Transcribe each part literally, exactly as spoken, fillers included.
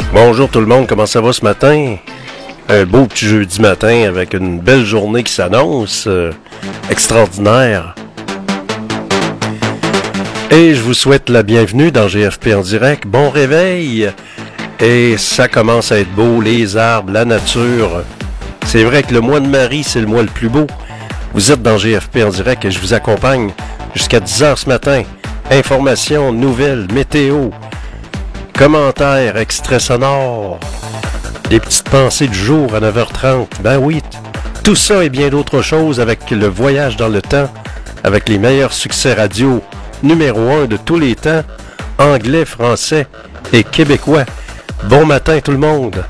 Bonjour tout le monde, comment ça va ce matin? Un beau petit jeudi matin avec une belle journée qui s'annonce, euh, extraordinaire. Et je vous souhaite la bienvenue dans G F P en direct. Bon réveil! Et ça commence à être beau, les arbres, la nature. C'est vrai que le mois de Marie, c'est le mois le plus beau. Vous êtes dans G F P en direct et je vous accompagne jusqu'à dix heures ce matin. Informations, nouvelles, météo, commentaires, extraits sonores, des petites pensées du jour à neuf heures trente. Ben oui, tout ça et bien d'autres choses avec le voyage dans le temps, avec les meilleurs succès radio numéro un de tous les temps, anglais, français et québécois. Bon matin tout le monde!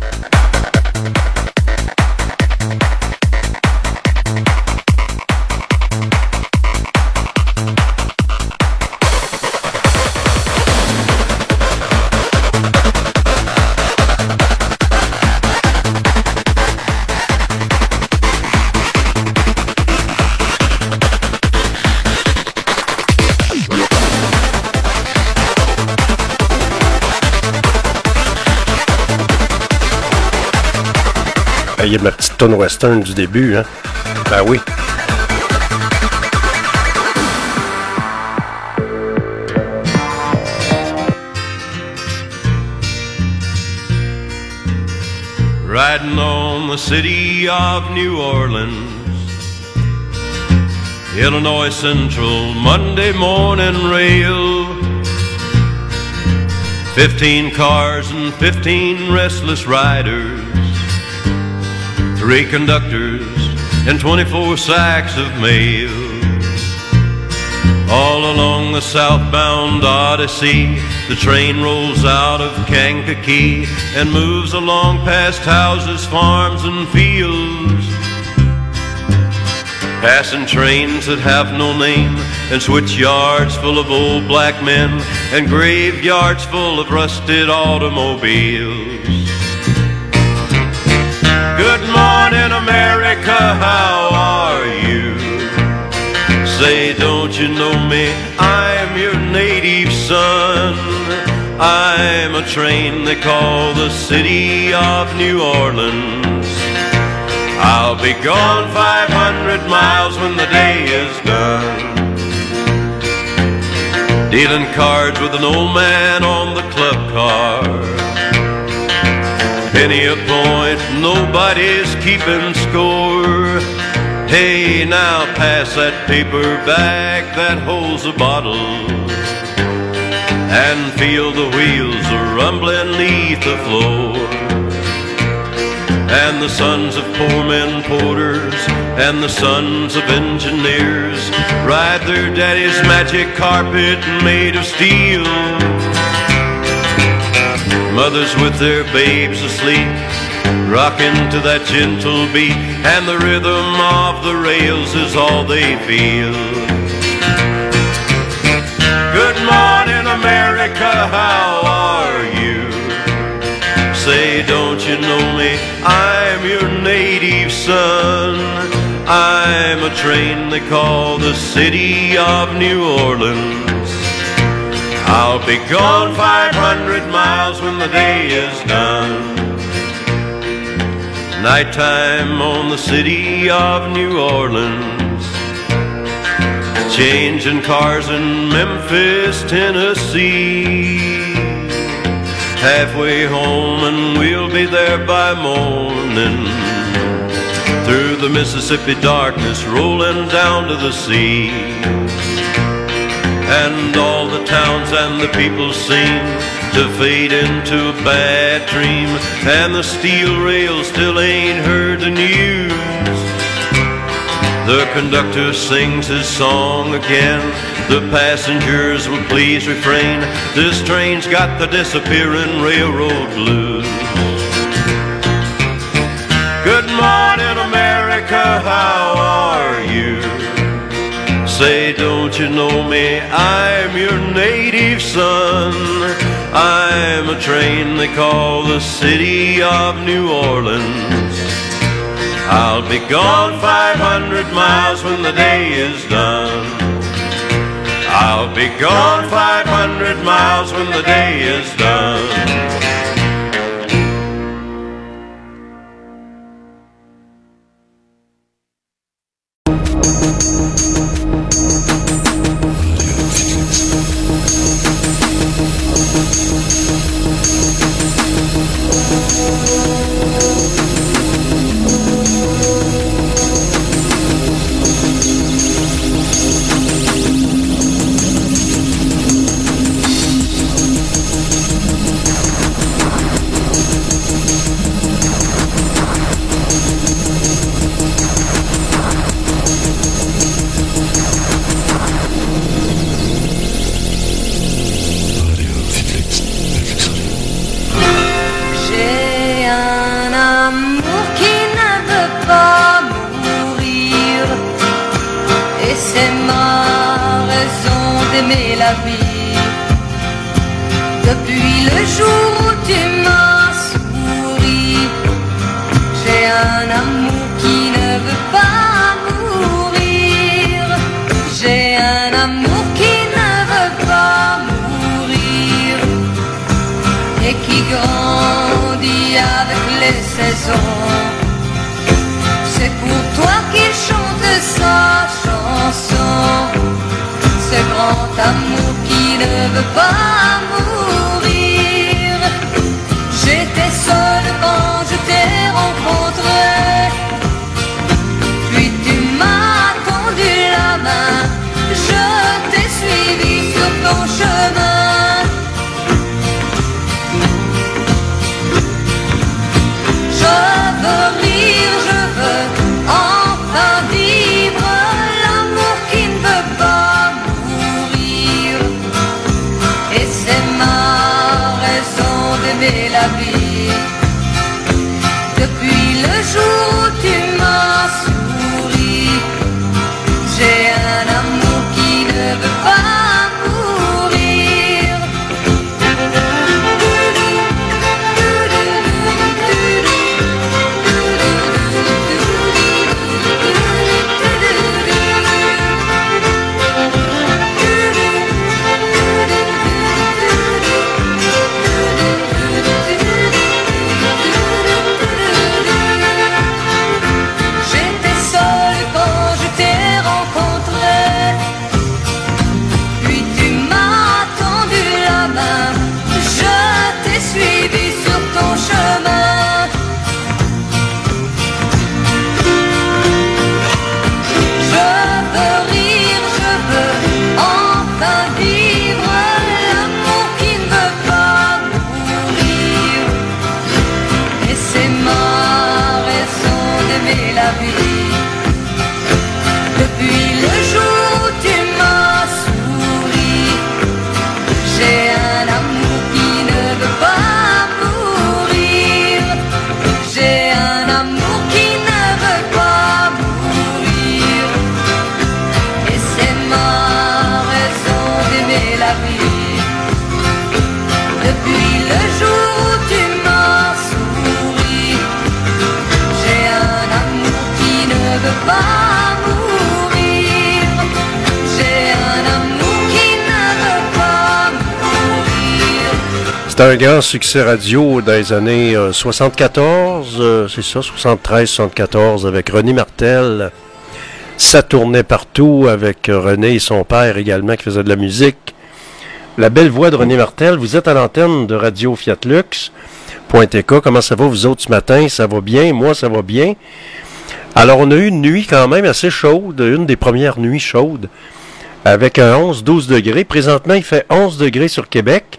Il y a ma petite tonne western du début, hein? Ben oui. Riding on the city of New Orleans, Illinois Central Monday morning rail. Fifteen cars and fifteen restless riders, three conductors and twenty-four sacks of mail. All along the southbound Odyssey, the train rolls out of Kankakee and moves along past houses, farms, and fields, passing trains that have no name, and switch yards full of old black men, and graveyards full of rusted automobiles. Good morning, America, how are you? Say, don't you know me? I'm your native son. I'm a train they call the city of New Orleans. I'll be gone five hundred miles when the day is done, dealing cards with an old man on the club car. Penny a point, nobody's keeping score. Hey, now pass that paper bag that holds a bottle, and feel the wheels a-rumbling neath the floor. And the sons of poor men porters and the sons of engineers ride their daddy's magic carpet made of steel. Mothers with their babes asleep, rocking to that gentle beat, and the rhythm of the rails is all they feel. Good morning, America, how are you? Say, don't you know me? I'm your native son. I'm a train they call the city of New Orleans. I'll be gone five hundred miles when the day is done. Nighttime on the city of New Orleans, changing cars in Memphis, Tennessee. Halfway home and we'll be there by morning, through the Mississippi darkness rolling down to the sea. And all the towns and the people seem to fade into a bad dream, and the steel rails still ain't heard the news. The conductor sings his song again, the passengers will please refrain. This train's got the disappearing railroad blues. Good morning, America, how are you? Say, don't you know me? I'm your native son. I'm a train they call the city of New Orleans. I'll be gone five hundred miles when the day is done. I'll be gone five hundred miles when the day is done. la vie. Depuis le jour où tu m'as souri, j'ai un amour qui ne veut pas mourir. J'ai un amour qui ne veut pas mourir et qui grandit avec les saisons. C'est pour toi qu'il chante sa chanson, ce grand amour qui ne veut pas mourir. J'étais seule quand je t'ai rencontré, puis tu m'as tendu la main, je t'ai suivi sur ton chemin. Je veux rire, je veux enfin vivre l'amour qui ne veut pas mourir. Et c'est ma raison d'aimer la vie. Depuis le jour où tu m'as souri, j'ai un amour qui ne veut pas mourir. J'étais seule quand je t'ai rencontré, puis tu m'as tendu la main, je t'ai suivi sur ton chemin. Je veux rire, je veux enfin vivre l'amour qui ne veut pas mourir. Et c'est ma raison d'aimer la vie. Depuis le jour où tu m'as souri, j'ai un amour qui ne veut pas mourir. J'ai un amour qui ne veut pas mourir. Et c'est ma raison d'aimer la vie. Depuis le jour où tu m'as souri, j'ai un amour qui ne veut pas mourir. J'ai un amour qui ne veut pas mourir. C'était un grand succès radio dans les années euh, soixante-quatorze, euh, c'est ça, soixante-treize soixante-quatorze, avec René Martel. Ça tournait partout avec euh, René et son père également qui faisait de la musique. La belle voix de René Martel. Vous êtes à l'antenne de Radio Fiat Lux. Point T K. Comment ça va vous autres ce matin? Ça va bien? Moi, ça va bien. Alors, on a eu une nuit quand même assez chaude, une des premières nuits chaudes, avec un onze douze degrés. Présentement, il fait onze degrés sur Québec.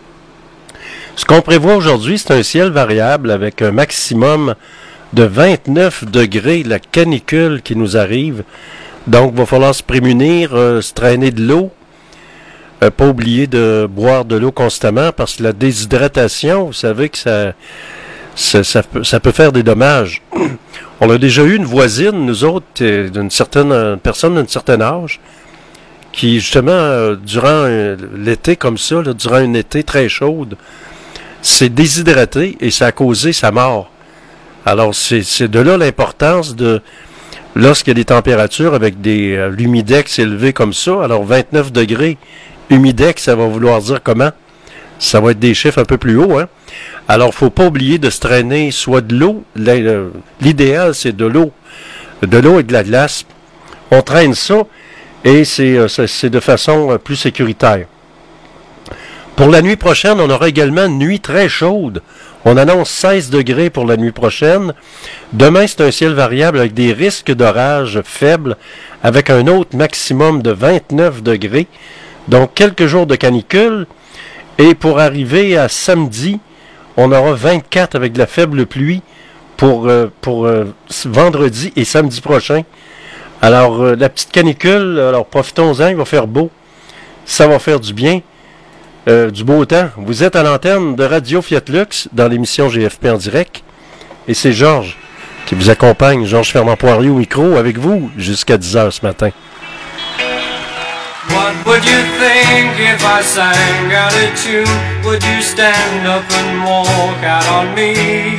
Ce qu'on prévoit aujourd'hui, c'est un ciel variable avec un maximum de vingt-neuf degrés, la canicule qui nous arrive. Donc, il va falloir se prémunir, euh, se traîner de l'eau. Euh, pas oublier de boire de l'eau constamment parce que la déshydratation, vous savez que ça, ça, ça, peut, ça peut faire des dommages. On a déjà eu une voisine, nous autres, euh, d'une certaine une personne d'un certain âge, qui justement, euh, durant euh, l'été comme ça, là, durant une été très chaude, s'est déshydratée et ça a causé sa mort. Alors, c'est, c'est de là l'importance de, lorsqu'il y a des températures avec des euh, l'humidex élevé comme ça, alors vingt-neuf degrés, humidex, ça va vouloir dire comment? Ça va être des chiffres un peu plus hauts, hein? Alors, il ne faut pas oublier de se traîner soit de l'eau, l'idéal, c'est de l'eau, de l'eau et de la glace. On traîne ça et c'est, c'est de façon plus sécuritaire. Pour la nuit prochaine, on aura également une nuit très chaude. On annonce seize degrés pour la nuit prochaine. Demain, c'est un ciel variable avec des risques d'orage faibles, avec un autre maximum de vingt-neuf degrés. Donc, quelques jours de canicule. Et pour arriver à samedi, on aura vingt-quatre avec de la faible pluie pour, euh, pour euh, vendredi et samedi prochain. Alors, euh, la petite canicule, alors profitons-en, il va faire beau. Ça va faire du bien. Euh, du beau temps. Vous êtes à l'antenne de Radio Fiat Lux dans l'émission G F P en direct. Et c'est Georges qui vous accompagne, Georges Fernand Poirier au micro avec vous jusqu'à dix heures ce matin. What Would you think if I sang out of tune, would you stand up and walk out on me?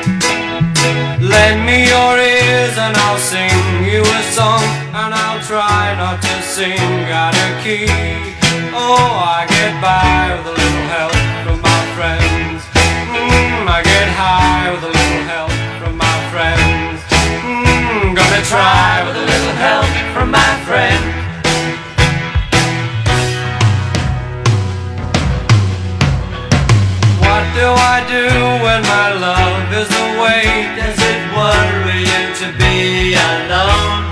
Lend me your ears and I'll sing you a song, and I'll try not to sing out of key. Oh, I get by with a little help from my friends. Mm, I get high with a little help from my friends. Mm, gonna try with a little help from my friends. What do I do when my love is away? Does it worry you to be alone?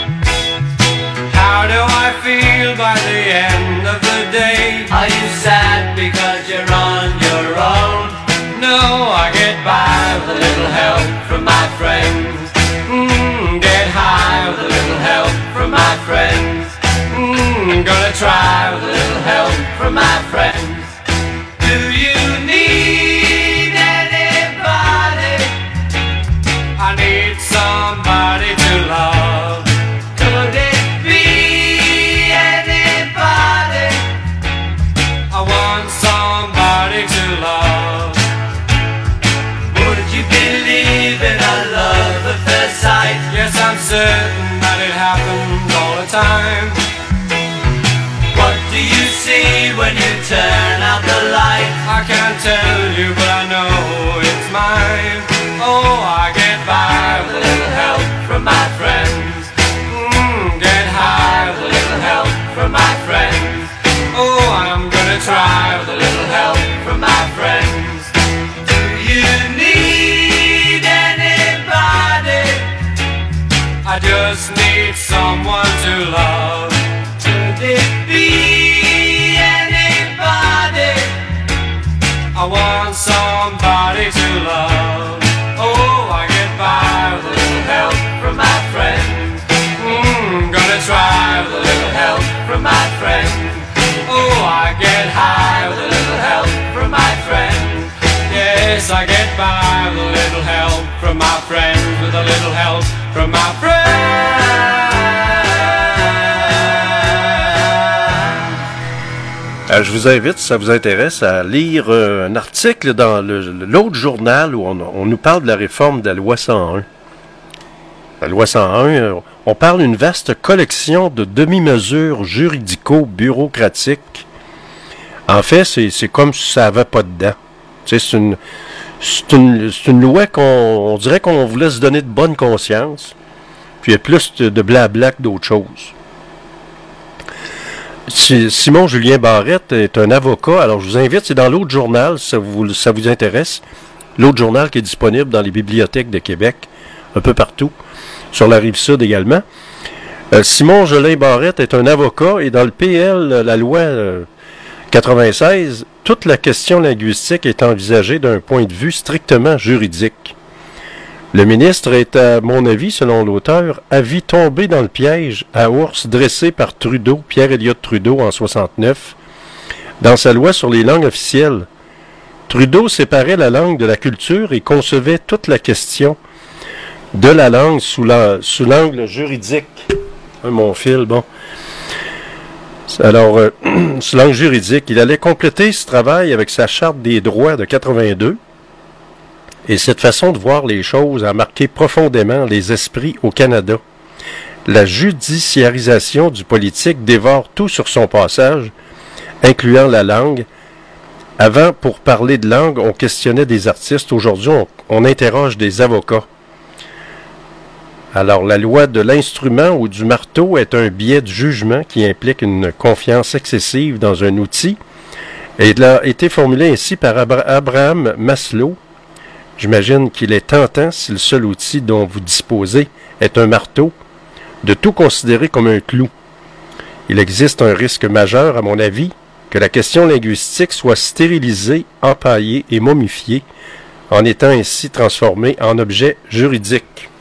How do I feel by the end of the day? Are you sad because you're on your own? No, I get by with a little help from my friends. Mm, get high with a little help from my friends. Mm, gonna try with a little help from my friends. Do you need anybody? I need somebody to love. Could it be anybody? I want somebody to love. Would you believe in a love at first sight? Yes, I'm certain that it happens all the time. What do you see when you turn out the light? I can't tell you, but I know it's mine. Oh, I get by with a little help from my friends. Mm, get high with a little help from my friends. Oh, I'm gonna try with a little help from my friends. Do you need anybody? I just need someone to love. Could it be anybody? I want somebody to love. Oh, I get by with a little help from my friends. Mm, gonna try with a little help from my friends. Oh, I get high with a little help from my friends. Yes, I get by with a little help from my friends. With a little help from my friends. Euh, je vous invite, si ça vous intéresse, à lire euh, un article dans le, l'autre journal où on, on nous parle de la réforme de la loi cent un. La loi cent un, euh, on parle d'une vaste collection de demi-mesures juridico-bureaucratiques. En fait, c'est, c'est comme si ça n'avait pas dedans. Tu sais, c'est une, c'est une, c'est une loi qu'on on dirait qu'on voulait se donner de bonne conscience. Puis il y a plus de, de blabla que d'autres choses. Simon Julien Barrette est un avocat. Alors, je vous invite, c'est dans l'autre journal, si ça vous, ça vous intéresse. L'autre journal qui est disponible dans les bibliothèques de Québec, un peu partout, sur la Rive-Sud également. Euh, Simon Julien Barrette est un avocat et dans le P L, la loi euh, quatre-vingt-seize, toute la question linguistique est envisagée d'un point de vue strictement juridique. Le ministre est, à mon avis, selon l'auteur, avis tombé dans le piège à ours dressé par Trudeau, Pierre-Éliott Trudeau, en soixante-neuf, dans sa loi sur les langues officielles. Trudeau séparait la langue de la culture et concevait toute la question de la langue sous, la, sous l'angle juridique. Ah, mon fil, bon. Alors, euh, sous l'angle juridique, il allait compléter ce travail avec sa Charte des droits de quatre-vingt-deux. Et cette façon de voir les choses a marqué profondément les esprits au Canada. La judiciarisation du politique dévore tout sur son passage, incluant la langue. Avant, pour parler de langue, on questionnait des artistes. Aujourd'hui, on, on interroge des avocats. Alors, la loi de l'instrument ou du marteau est un biais de jugement qui implique une confiance excessive dans un outil. Et elle a été formulée ainsi par Abra- Abraham Maslow. J'imagine qu'il est tentant, si le seul outil dont vous disposez est un marteau, de tout considérer comme un clou. Il existe un risque majeur, à mon avis, que la question linguistique soit stérilisée, empaillée et momifiée, en étant ainsi transformée en objet juridique.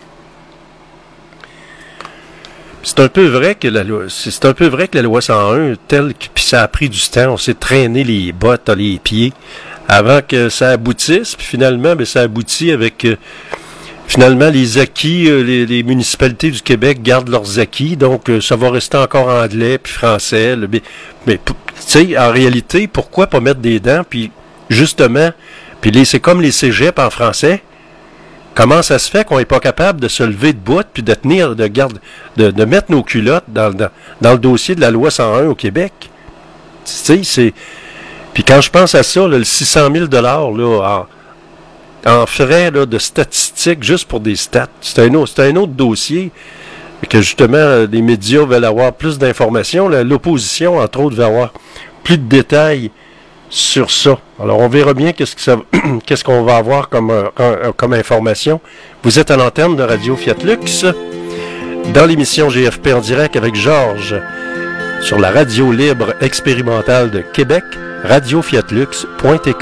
C'est un peu vrai que la loi, c'est un peu vrai que la loi cent un, telle que, puis ça a pris du temps, on s'est traîné les bottes, les pieds, avant que ça aboutisse, puis finalement, ben, ça aboutit avec euh, finalement, les acquis, euh, les, les municipalités du Québec gardent leurs acquis, donc euh, ça va rester encore anglais puis français. Là, mais mais tu sais, en réalité, pourquoi pas mettre des dents? Puis justement, puis les, c'est comme les cégeps en français. Comment ça se fait qu'on n'est pas capable de se lever de bout puis de tenir, de garde, de, de mettre nos culottes dans, dans, dans le dossier de la loi cent un au Québec? Tu sais, c'est... Puis quand je pense à ça, là, le six cent mille dollars là, en, en frais là, de statistiques juste pour des stats, c'est un autre, c'est un autre dossier que justement les médias veulent avoir plus d'informations. Là, l'opposition, entre autres, veut avoir plus de détails sur ça. Alors, on verra bien qu'est-ce, que ça, qu'est-ce qu'on va avoir comme, euh, comme information. Vous êtes à l'antenne de Radio Fiat Lux, dans l'émission G F P en direct avec Georges, sur la radio libre expérimentale de Québec, radio fiat lux point t k.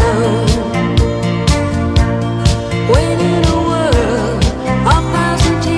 When in a world of thousand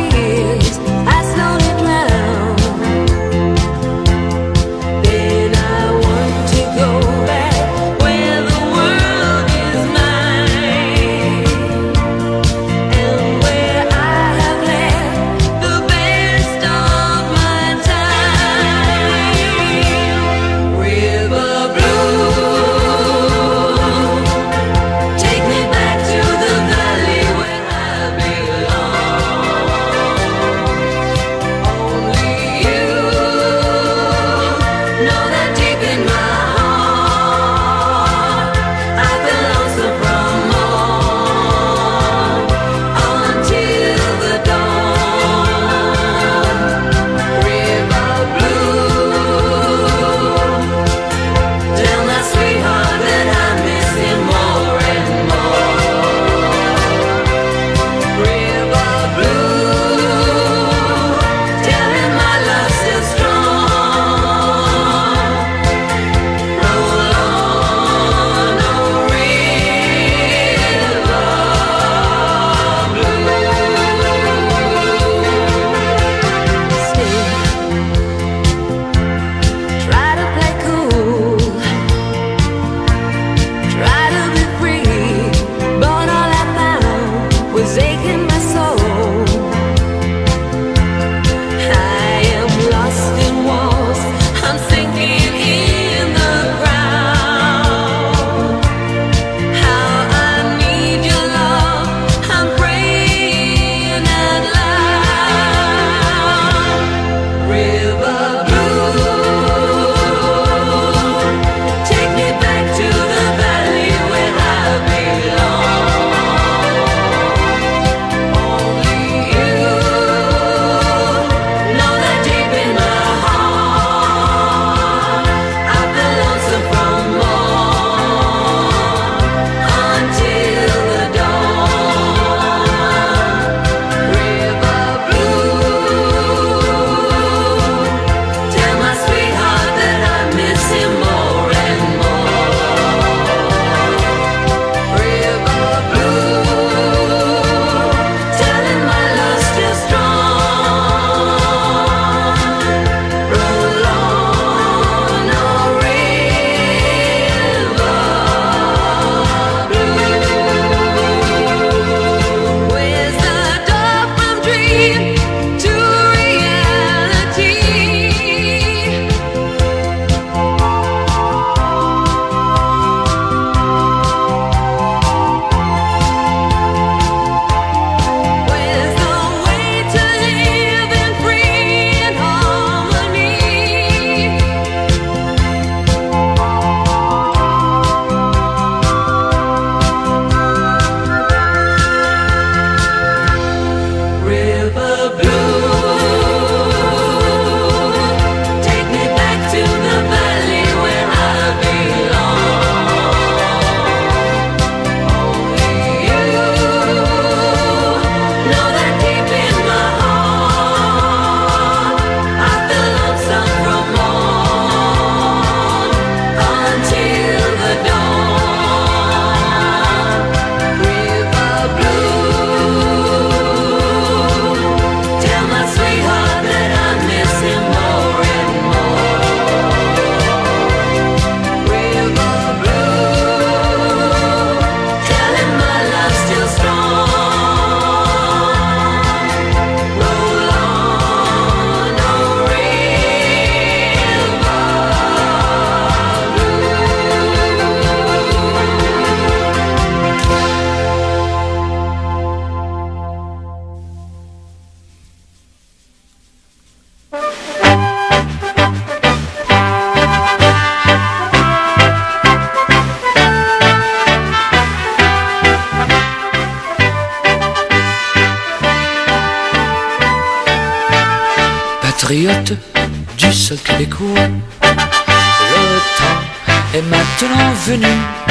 Patriote du sol québécois, le temps est maintenant venu.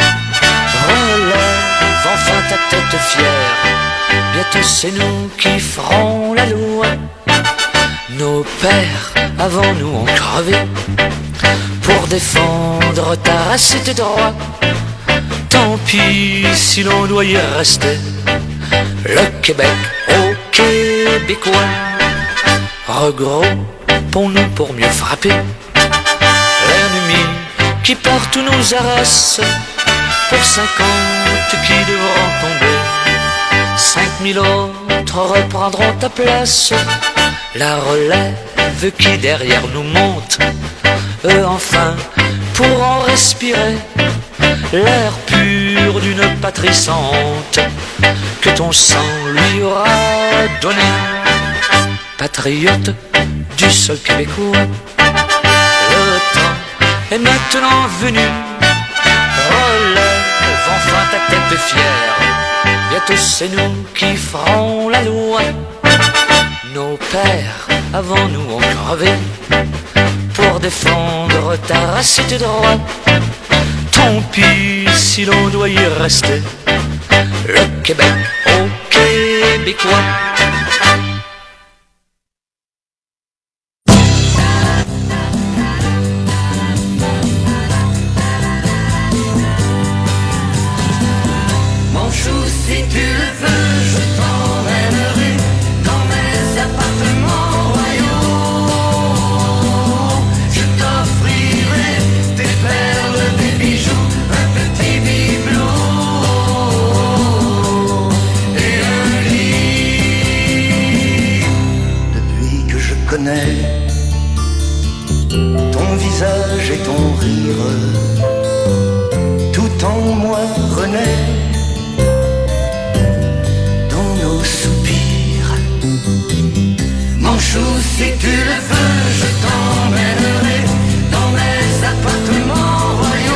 Relève enfin ta tête fière, bientôt c'est nous qui ferons la loi. Nos pères avant nous ont crevé pour défendre ta race et tes droits. Tant pis si l'on doit y rester, le Québec aux Québécois. Regroupons-nous pour mieux frapper l'ennemi qui partout nous harasse. Pour cinquante qui devront tomber, cinq mille autres reprendront ta place. La relève qui derrière nous monte, eux enfin pourront respirer l'air pur d'une patrie sans honte que ton sang lui aura donné. Patriote du sol québécois, le temps est maintenant venu. Relève enfin ta tête fière, bientôt c'est nous qui ferons la loi. Nos pères avant nous ont crevé pour défendre ta race et tes droits. Tant pis si l'on doit y rester, le Québec aux Québécois. Ton visage et ton rire, tout en moi renaît dans nos soupirs. Mon chou, si tu le veux, je t'emmènerai dans mes appartements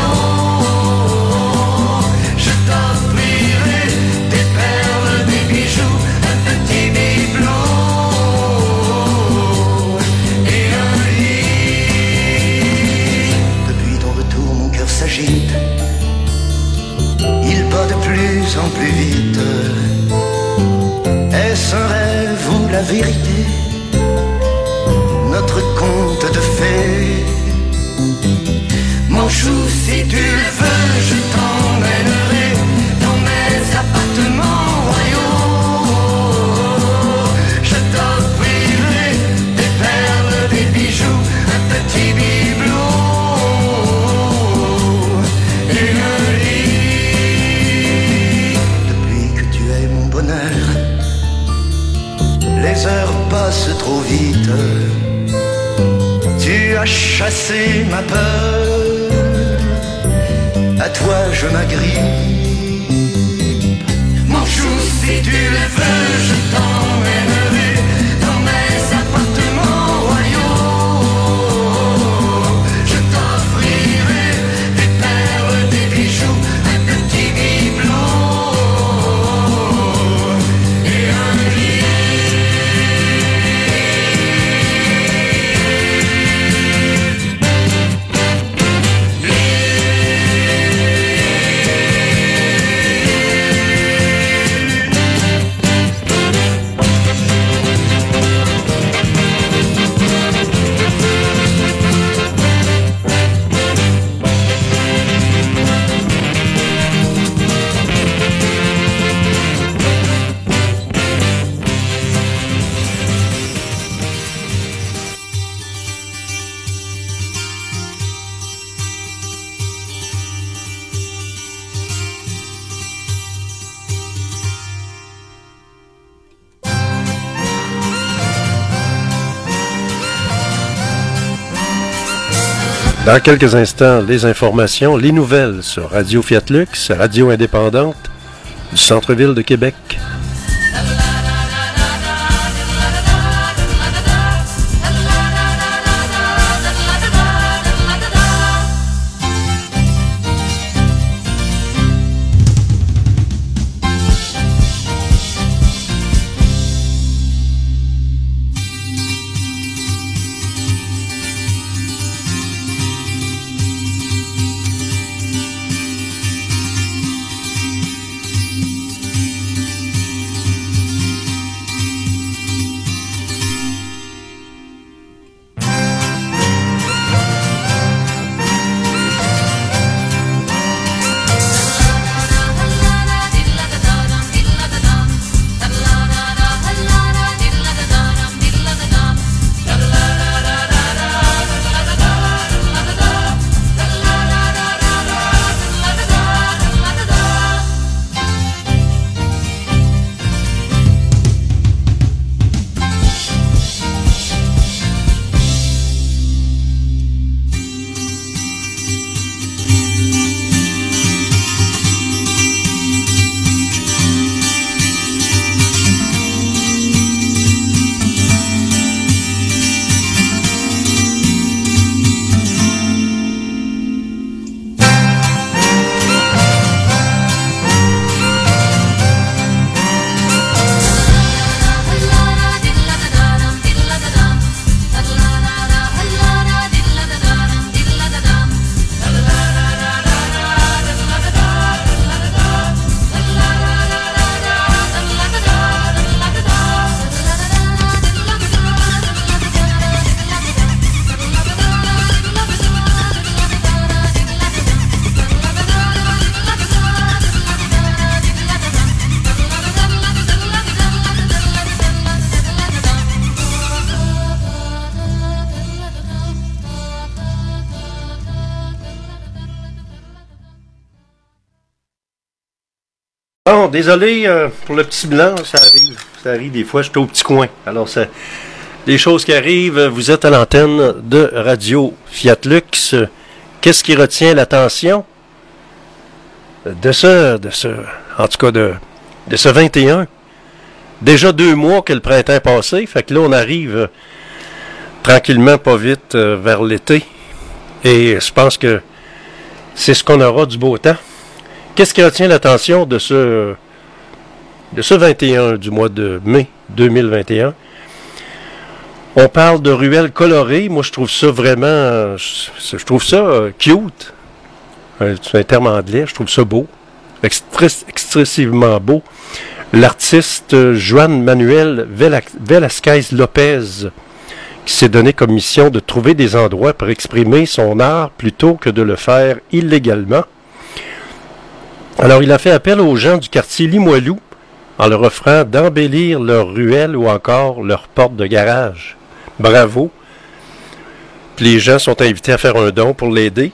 royaux. Je t'offrirai des perles, des bijoux, un petit bibelot. S'agite, il bat de plus en plus vite. Est-ce un rêve ou la vérité? Notre conte de fées. Mon chou, si tu le veux, je t'emmènerai dans mes appartements royaux. Je t'offrirai des perles, des bijoux, un petit bibelot. Les heures passent trop vite. Tu as chassé ma peur. À toi je m'agrippe. Mon chou, si tu le veux, je t'emmènerai dans mes appartements royaux. Je t'offrirai des perles, des bijoux, un petit bibelot. Dans quelques instants, les informations, les nouvelles sur Radio Fiat Lux, radio indépendante du centre-ville de Québec. Bon, désolé euh, pour le petit blanc, ça arrive. Ça arrive des fois, je suis au petit coin. Alors, ça, les choses qui arrivent, vous êtes à l'antenne de Radio Fiat Lux. Qu'est-ce qui retient l'attention de ce, de ce, en tout cas de, de ce vingt et un? Déjà deux mois que le printemps est passé, fait que là, on arrive euh, tranquillement, pas vite, euh, vers l'été. Et je pense que c'est ce qu'on aura du beau temps. Qu'est-ce qui retient l'attention de ce, de ce vingt et un du mois de mai deux mille vingt et un? On parle de ruelles colorées. Moi, je trouve ça vraiment... Je, je trouve ça euh, cute. C'est un terme anglais. Je trouve ça beau. Extré- excessivement beau. L'artiste euh, Juan Manuel Velasquez Lopez, qui s'est donné comme mission de trouver des endroits pour exprimer son art plutôt que de le faire illégalement. Alors, il a fait appel aux gens du quartier Limoilou en leur offrant d'embellir leurs ruelles ou encore leurs portes de garage. Bravo. Puis les gens sont invités à faire un don pour l'aider.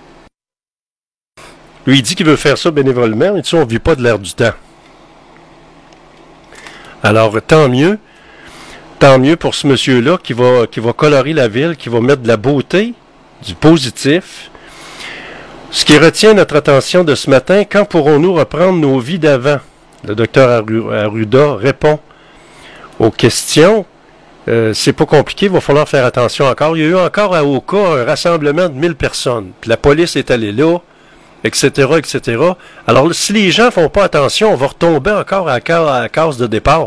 Lui, il dit qu'il veut faire ça bénévolement, et tu sais, on ne vit pas de l'air du temps. Alors, tant mieux. Tant mieux pour ce monsieur-là qui va, qui va colorer la ville, qui va mettre de la beauté, du positif. Ce qui retient notre attention de ce matin, quand pourrons-nous reprendre nos vies d'avant? Le docteur Arruda répond aux questions. Euh, c'est pas compliqué, il va falloir faire attention encore. Il y a eu encore à Oka un rassemblement de mille personnes. Puis la police est allée là, et cetera, et cetera. Alors, si les gens font pas attention, on va retomber encore à la case de départ.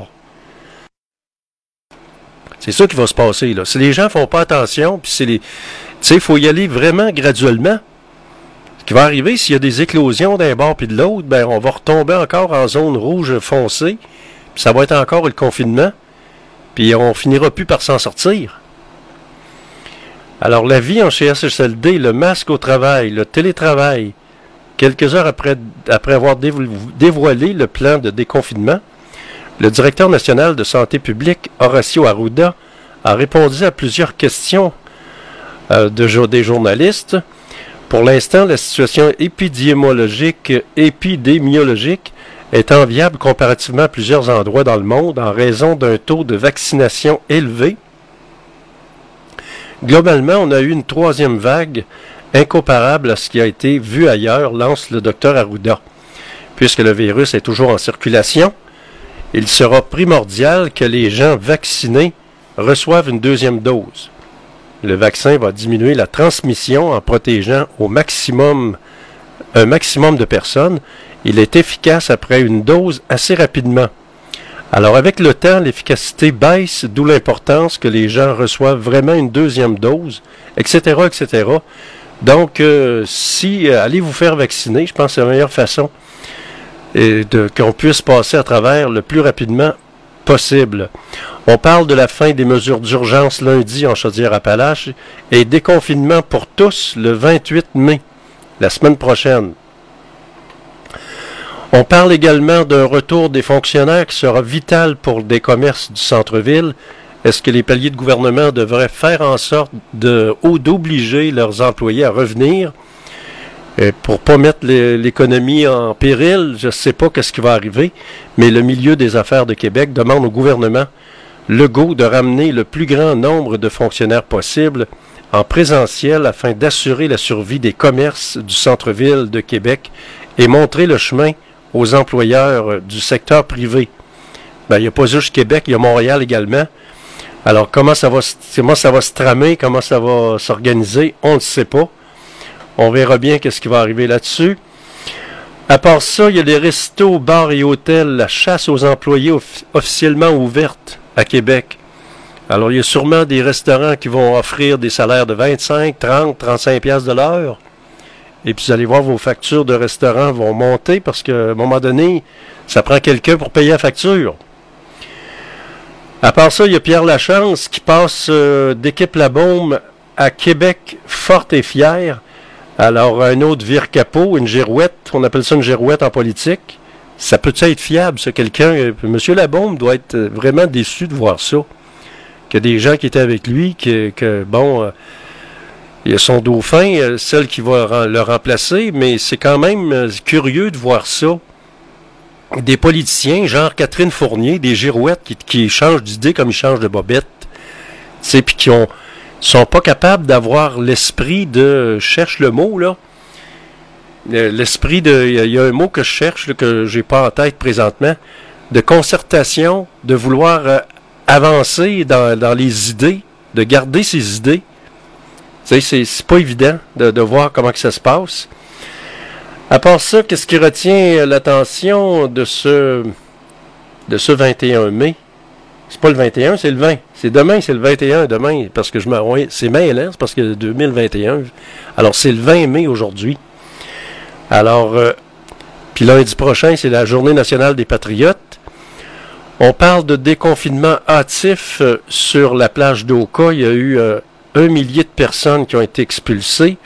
C'est ça qui va se passer, là. Si les gens font pas attention, puis c'est les... Tu sais, il faut y aller vraiment graduellement. Ce qui va arriver, s'il y a des éclosions d'un bord puis de l'autre, ben on va retomber encore en zone rouge foncée, puis ça va être encore le confinement, puis on finira plus par s'en sortir. Alors, la vie en C H S L D, le masque au travail, le télétravail, quelques heures après, après avoir dévoilé le plan de déconfinement, le directeur national de santé publique, Horacio Arruda, a répondu à plusieurs questions euh, de, des journalistes. Pour l'instant, la situation épidémiologique, épidémiologique est enviable comparativement à plusieurs endroits dans le monde en raison d'un taux de vaccination élevé. Globalement, on a eu une troisième vague incomparable à ce qui a été vu ailleurs, lance le docteur Arruda. Puisque le virus est toujours en circulation, il sera primordial que les gens vaccinés reçoivent une deuxième dose. Le vaccin va diminuer la transmission en protégeant au maximum un maximum de personnes. Il est efficace après une dose assez rapidement. Alors avec le temps, l'efficacité baisse, d'où l'importance que les gens reçoivent vraiment une deuxième dose, et cetera, et cetera. Donc, euh, si euh, allez vous faire vacciner, je pense que c'est la meilleure façon et de, qu'on puisse passer à travers le plus rapidement possible. On parle de la fin des mesures d'urgence lundi en Chaudière-Appalaches et déconfinement pour tous le vingt-huit mai, la semaine prochaine. On parle également d'un retour des fonctionnaires qui sera vital pour des commerces du centre-ville. Est-ce que les paliers de gouvernement devraient faire en sorte de, ou d'obliger leurs employés à revenir euh, pour ne pas mettre les, l'économie en péril? Je ne sais pas qu'est-ce qui va arriver, mais le milieu des affaires de Québec demande au gouvernement Legault de ramener le plus grand nombre de fonctionnaires possible en présentiel afin d'assurer la survie des commerces du centre-ville de Québec et montrer le chemin aux employeurs du secteur privé. Ben, il n'y a pas juste Québec, il y a Montréal également. Alors, comment ça va, comment ça va se tramer, comment ça va s'organiser, on ne sait pas. On verra bien qu'est-ce qui va arriver là-dessus. À part ça, il y a les restos, bars et hôtels, la chasse aux employés off- officiellement ouverte à Québec. Alors, il y a sûrement des restaurants qui vont offrir des salaires de vingt-cinq, trente, trente-cinq piastres de l'heure. Et puis, vous allez voir, vos factures de restaurant vont monter parce qu'à un moment donné, ça prend quelqu'un pour payer la facture. À part ça, il y a Pierre Lachance qui passe euh, d'équipe La Baume à Québec forte et fière. Alors, un autre vire capot, une girouette, on appelle ça une girouette en politique. Ça peut être fiable, ça, quelqu'un... Monsieur Labaume doit être vraiment déçu de voir ça. Qu'il y a des gens qui étaient avec lui, que, que bon, euh, il y a son dauphin, euh, celle qui va le remplacer, mais c'est quand même euh, curieux de voir ça. des politiciens, genre Catherine Fournier, des girouettes qui, qui changent d'idée comme ils changent de bobette, tu sais, puis qui ont sont pas capables d'avoir l'esprit de, je cherche le mot, là, l'esprit de, il y, y a un mot que je cherche, là, que j'ai pas en tête présentement, de concertation, de vouloir euh, avancer dans, dans les idées, de garder ses idées. Tu sais, c'est, c'est pas évident de, de voir comment que ça se passe. À part ça, qu'est-ce qui retient l'attention de ce, de ce vingt et un mai? C'est pas le vingt et un, c'est le vingt. C'est demain, c'est le vingt et un, demain, parce que je me... Oui, c'est mai, là, c'est parce que deux mille vingt et un. Alors, c'est le vingt mai aujourd'hui. Alors, euh, puis lundi prochain, c'est la Journée nationale des Patriotes. On parle de déconfinement hâtif euh, sur la plage d'Oka. Il y a eu euh, un millier de personnes qui ont été expulsées.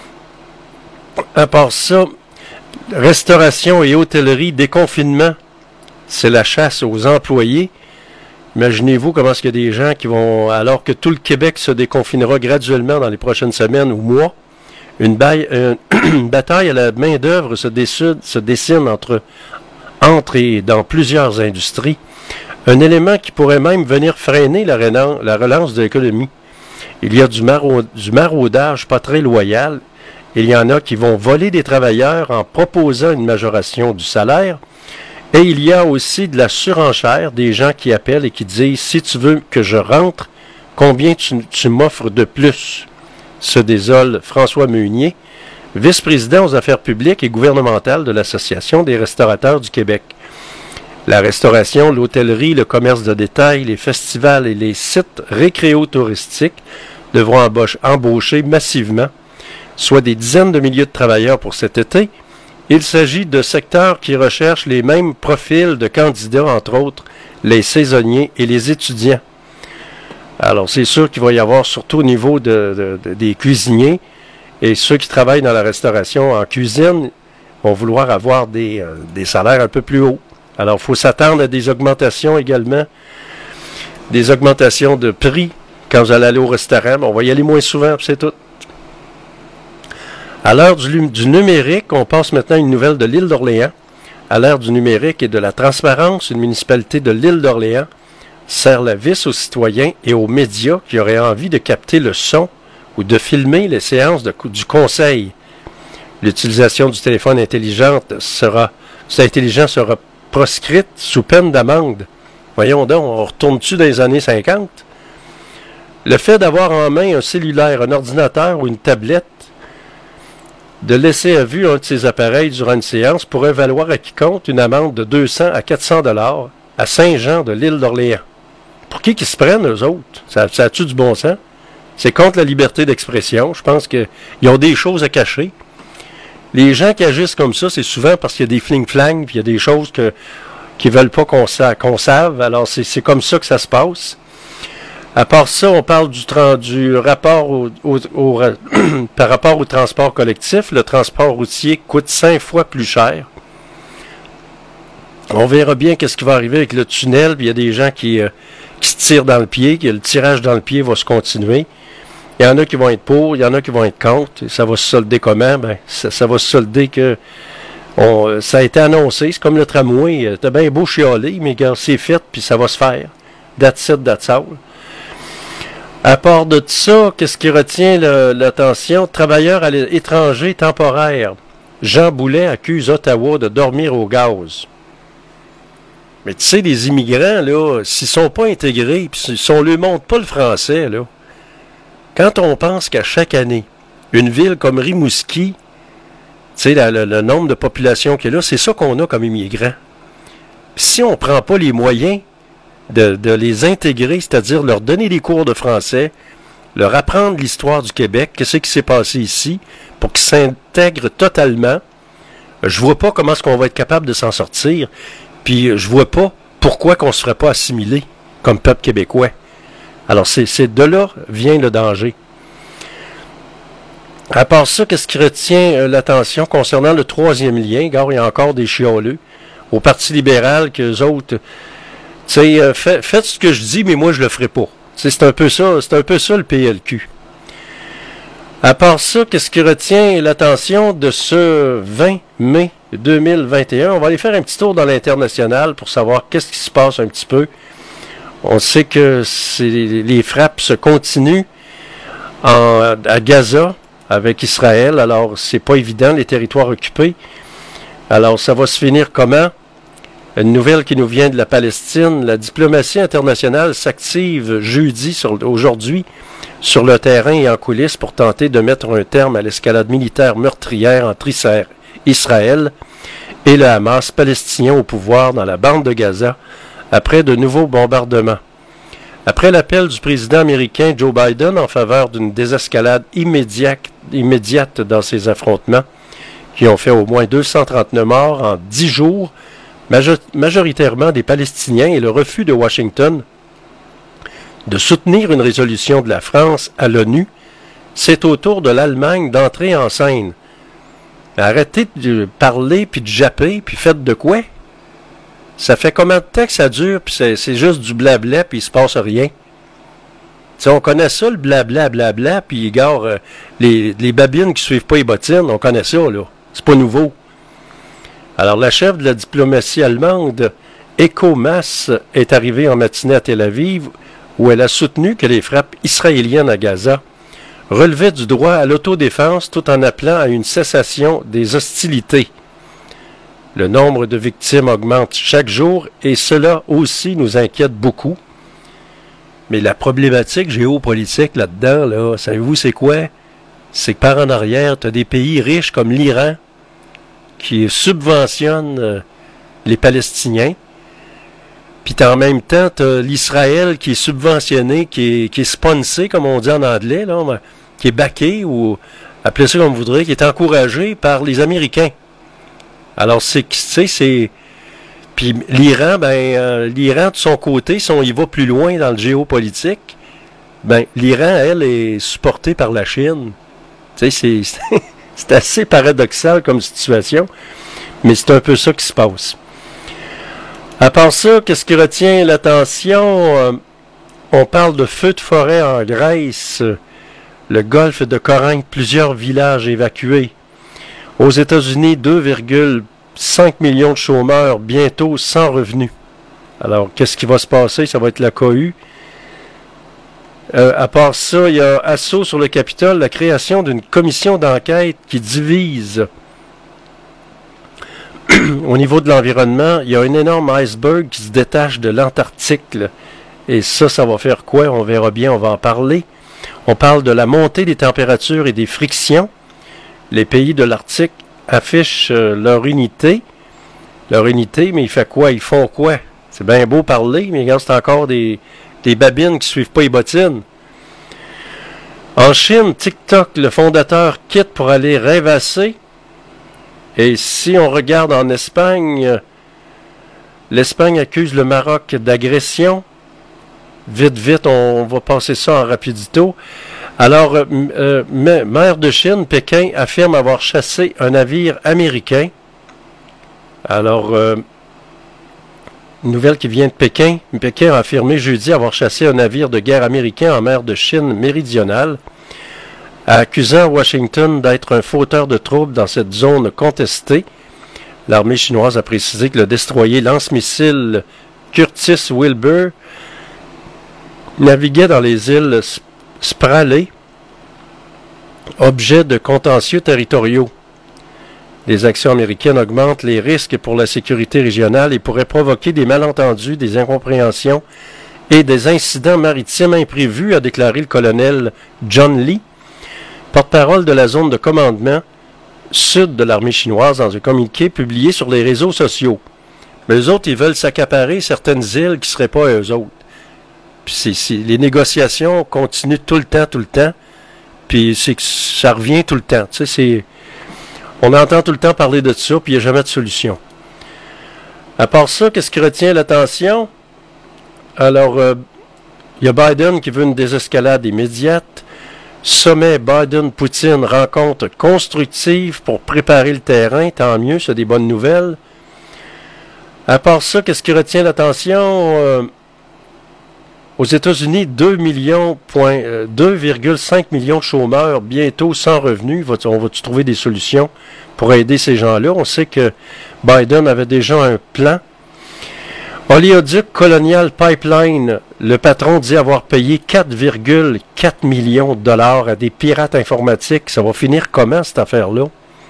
À part ça, restauration et hôtellerie, déconfinement, c'est la chasse aux employés. Imaginez-vous comment est-ce qu'il y a des gens qui vont, alors que tout le Québec se déconfinera graduellement dans les prochaines semaines ou mois, une, baille, une, une bataille à la main-d'œuvre se dessine, se dessine entre, entre et dans plusieurs industries. Un élément qui pourrait même venir freiner la, relan, la relance de l'économie. Il y a du, maraud, du maraudage pas très loyal. Il y en a qui vont voler des travailleurs en proposant une majoration du salaire. Et il y a aussi de la surenchère, des gens qui appellent et qui disent « Si tu veux que je rentre, combien tu, tu m'offres de plus ?» se désole François Meunier, vice-président aux affaires publiques et gouvernementales de l'Association des restaurateurs du Québec. La restauration, l'hôtellerie, le commerce de détail, les festivals et les sites récréo-touristiques devront embaucher, embaucher massivement, soit des dizaines de milliers de travailleurs pour cet été. Il s'agit de secteurs qui recherchent les mêmes profils de candidats, entre autres les saisonniers et les étudiants. Alors, c'est sûr qu'il va y avoir, surtout au niveau de, de, de, des cuisiniers, et ceux qui travaillent dans la restauration en cuisine vont vouloir avoir des, euh, des salaires un peu plus hauts. Alors, il faut s'attendre à des augmentations également, des augmentations de prix quand vous allez aller au restaurant. On va y aller moins souvent, puis c'est tout. À l'heure du, du numérique, on passe maintenant à une nouvelle de l'île d'Orléans. À l'ère du numérique et de la transparence, une municipalité de l'île d'Orléans serre la vis aux citoyens et aux médias qui auraient envie de capter le son ou de filmer les séances de, du conseil. L'utilisation du téléphone intelligent sera, intelligent sera proscrite sous peine d'amende. Voyons donc, on retourne-tu dans les années cinquante? Le fait d'avoir en main un cellulaire, un ordinateur ou une tablette, de laisser à vue un de ces appareils durant une séance pourrait valoir à quiconque une amende de deux cents à quatre cents dollars à Saint-Jean de l'île d'Orléans. Pour qui qu'ils se prennent, eux autres? Ça, ça a-tu du bon sens? C'est contre la liberté d'expression. Je pense qu'ils ont des choses à cacher. Les gens qui agissent comme ça, c'est souvent parce qu'il y a des fling-flang, puis il y a des choses que, qu'ils ne veulent pas qu'on, sa, qu'on save. Alors, c'est, c'est comme ça que ça se passe. À part ça, on parle du, tra- du rapport au, au, au, par rapport au transport collectif. Le transport routier coûte cinq fois plus cher. On verra bien qu'est-ce qui va arriver avec le tunnel. Puis il y a des gens qui, euh, qui se tirent dans le pied, que le tirage dans le pied va se continuer. Il y en a qui vont être pour, il y en a qui vont être contre. Et ça va se solder comment? Ben, ça, ça va se solder que on, ça a été annoncé. C'est comme le tramway. T'as bien beau chialer, mais quand c'est fait, puis ça va se faire. That's it, that's all. À part de ça, qu'est-ce qui retient le, l'attention? Travailleurs à l'étranger temporaire. Jean Boulet accuse Ottawa de dormir au gaz. Mais tu sais, les immigrants, là, s'ils ne sont pas intégrés, puis si on ne leur montre pas le français, là, quand on pense qu'à chaque année, une ville comme Rimouski, tu sais, la, le, le nombre de population qui est là, c'est ça qu'on a comme immigrants. Puis si on ne prend pas les moyens de, de les intégrer, c'est-à-dire leur donner des cours de français, leur apprendre l'histoire du Québec, qu'est-ce qui s'est passé ici, pour qu'ils s'intègrent totalement, je vois pas comment est-ce qu'on va être capable de s'en sortir. Puis je vois pas pourquoi qu'on ne se ferait pas assimiler comme peuple québécois. Alors c'est, c'est de là vient le danger. À part ça, qu'est-ce qui retient euh, l'attention concernant le troisième lien? Gare, il y a encore des chialeux au Parti libéral qu'eux autres, tu sais, euh, fait, faites ce que je dis, mais moi je le ferai pas. T'sais, c'est un peu ça, c'est un peu ça le P L Q. À part ça, qu'est-ce qui retient l'attention de ce vingt mai deux mille vingt et un. On va aller faire un petit tour dans l'international pour savoir qu'est-ce qui se passe un petit peu. On sait que c'est, les frappes se continuent en, à Gaza avec Israël. Alors, c'est pas évident, les territoires occupés. Alors, ça va se finir comment? Une nouvelle qui nous vient de la Palestine. La diplomatie internationale s'active jeudi, sur, aujourd'hui, sur le terrain et en coulisses pour tenter de mettre un terme à l'escalade militaire meurtrière entre Israël et le Hamas palestinien au pouvoir dans la bande de Gaza après de nouveaux bombardements. Après l'appel du président américain Joe Biden en faveur d'une désescalade immédiate, immédiate dans ces affrontements, qui ont fait au moins deux cent trente-neuf morts en dix jours, major- majoritairement des Palestiniens, et le refus de Washington de soutenir une résolution de la France à l'ONU, c'est au tour de l'Allemagne d'entrer en scène. Arrêtez de parler, puis de japper, puis faites de quoi? Ça fait combien de temps que ça dure, puis c'est, c'est juste du blabla, puis il se passe rien? T'sais, on connaît ça, le blabla, blabla, puis gare, euh, les, les babines qui suivent pas les bottines, on connaît ça, là. C'est pas nouveau. Alors, la chef de la diplomatie allemande, Heiko Maas, est arrivée en matinée à Tel Aviv, où elle a soutenu que les frappes israéliennes à Gaza relevaient du droit à l'autodéfense tout en appelant à une cessation des hostilités. Le nombre de victimes augmente chaque jour et cela aussi nous inquiète beaucoup. Mais la problématique géopolitique là-dedans, là, savez-vous c'est quoi? C'est que par en arrière, tu as des pays riches comme l'Iran qui subventionnent euh, les Palestiniens. Puis en même temps, tu as l'Israël qui est subventionné, qui est, qui est sponsé, comme on dit en anglais, là, qui est backé, ou appelez ça comme vous voudrez, qui est encouragé par les Américains. Alors, c'est, tu sais, c'est... Puis l'Iran, ben, euh, l'Iran, de son côté, si on y va plus loin dans le géopolitique, ben, l'Iran, elle, est supportée par la Chine. Tu sais, c'est, c'est assez paradoxal comme situation, mais c'est un peu ça qui se passe. À part ça, qu'est-ce qui retient l'attention? Euh, on parle de feux de forêt en Grèce, le golfe de Corinthe, plusieurs villages évacués. Aux États-Unis, deux virgule cinq millions de chômeurs, bientôt sans revenus. Alors, qu'est-ce qui va se passer? Ça va être la cohue. Euh, à part ça, il y a assaut sur le Capitole, la création d'une commission d'enquête qui divise. Au niveau de l'environnement, il y a un énorme iceberg qui se détache de l'Antarctique. Là. Et ça, ça va faire quoi? On verra bien, on va en parler. On parle de la montée des températures et des frictions. Les pays de l'Arctique affichent euh, leur unité. Leur unité, mais il fait quoi? Ils font quoi? C'est bien beau parler, mais regarde, c'est encore des, des babines qui suivent pas les bottines. En Chine, TikTok, le fondateur, quitte pour aller rêvasser. Et si on regarde en Espagne, l'Espagne accuse le Maroc d'agression. Vite, vite, on va passer ça en rapidito. Alors, euh, euh, maire de Chine, Pékin, affirme avoir chassé un navire américain. Alors, euh, une nouvelle qui vient de Pékin. Pékin a affirmé jeudi avoir chassé un navire de guerre américain en mer de Chine méridionale, accusant Washington d'être un fauteur de troubles dans cette zone contestée. L'armée chinoise a précisé que le destroyer lance-missile Curtis Wilbur naviguait dans les îles Spratly, objet de contentieux territoriaux. Les actions américaines augmentent les risques pour la sécurité régionale et pourraient provoquer des malentendus, des incompréhensions et des incidents maritimes imprévus, a déclaré le colonel John Lee, porte-parole de la zone de commandement sud de l'armée chinoise, dans un communiqué publié sur les réseaux sociaux. Mais eux autres, ils veulent s'accaparer certaines îles qui ne seraient pas eux autres. Puis c'est, c'est, les négociations continuent tout le temps, tout le temps. Puis c'est que ça revient tout le temps. Tu sais, c'est, on entend tout le temps parler de ça, puis il n'y a jamais de solution. À part ça, qu'est-ce qui retient l'attention? Alors, euh, il y a Biden qui veut une désescalade immédiate. Sommet Biden-Poutine, rencontre constructive pour préparer le terrain. Tant mieux, c'est des bonnes nouvelles. À part ça, qu'est-ce qui retient l'attention? Euh, Aux États-Unis, deux millions, point, euh, deux virgule cinq millions de chômeurs, bientôt sans revenus. Va- On va-tu trouver des solutions pour aider ces gens-là? On sait que Biden avait déjà un plan. Oléoduc Colonial Pipeline, le patron dit avoir payé quatre virgule quatre millions de dollars à des pirates informatiques. Ça va finir comment, cette affaire-là?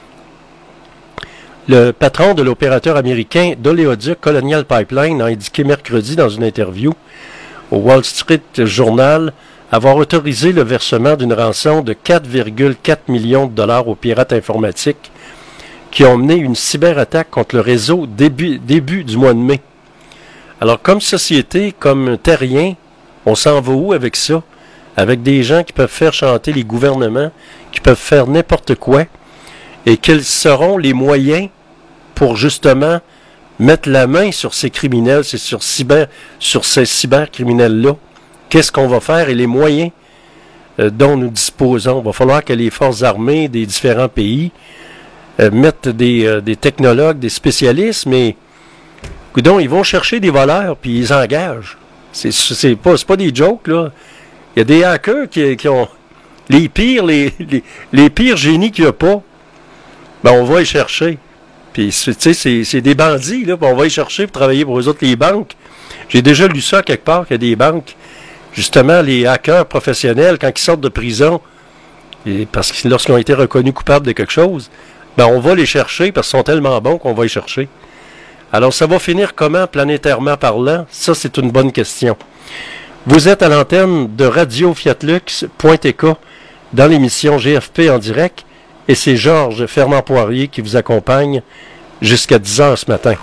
Le patron de l'opérateur américain d'Oléoduc Colonial Pipeline a indiqué mercredi dans une interview au Wall Street Journal avoir autorisé le versement d'une rançon de quatre virgule quatre millions de dollars aux pirates informatiques qui ont mené une cyberattaque contre le réseau début, début du mois de mai. Alors, comme société, comme terrien, on s'en va où avec ça? Avec des gens qui peuvent faire chanter les gouvernements, qui peuvent faire n'importe quoi, et quels seront les moyens pour justement mettre la main sur ces criminels, c'est sur cyber, sur ces cybercriminels-là. Qu'est-ce qu'on va faire et les moyens euh, dont nous disposons? Il va falloir que les forces armées des différents pays euh, mettent des, euh, des technologues, des spécialistes, mais coudonc, ils vont chercher des voleurs puis ils engagent. C'est, c'est pas, c'est pas des jokes, là. Il y a des hackers qui, qui ont les pires, les, les, les pires génies qu'il n'y a pas. Ben, on va les chercher. Puis, tu sais, c'est, c'est des bandits, là, puis on va les chercher pour travailler pour eux autres, les banques. J'ai déjà lu ça quelque part, qu'il y a des banques, justement, les hackers professionnels, quand ils sortent de prison, et parce que lorsqu'ils ont été reconnus coupables de quelque chose, ben, on va les chercher parce qu'ils sont tellement bons qu'on va les chercher. Alors, ça va finir comment, planétairement parlant? Ça, c'est une bonne question. Vous êtes à l'antenne de Radio Fiatlux.tk dans l'émission G F P en direct. Et c'est Georges Fernand-Poirier qui vous accompagne jusqu'à dix heures ce matin.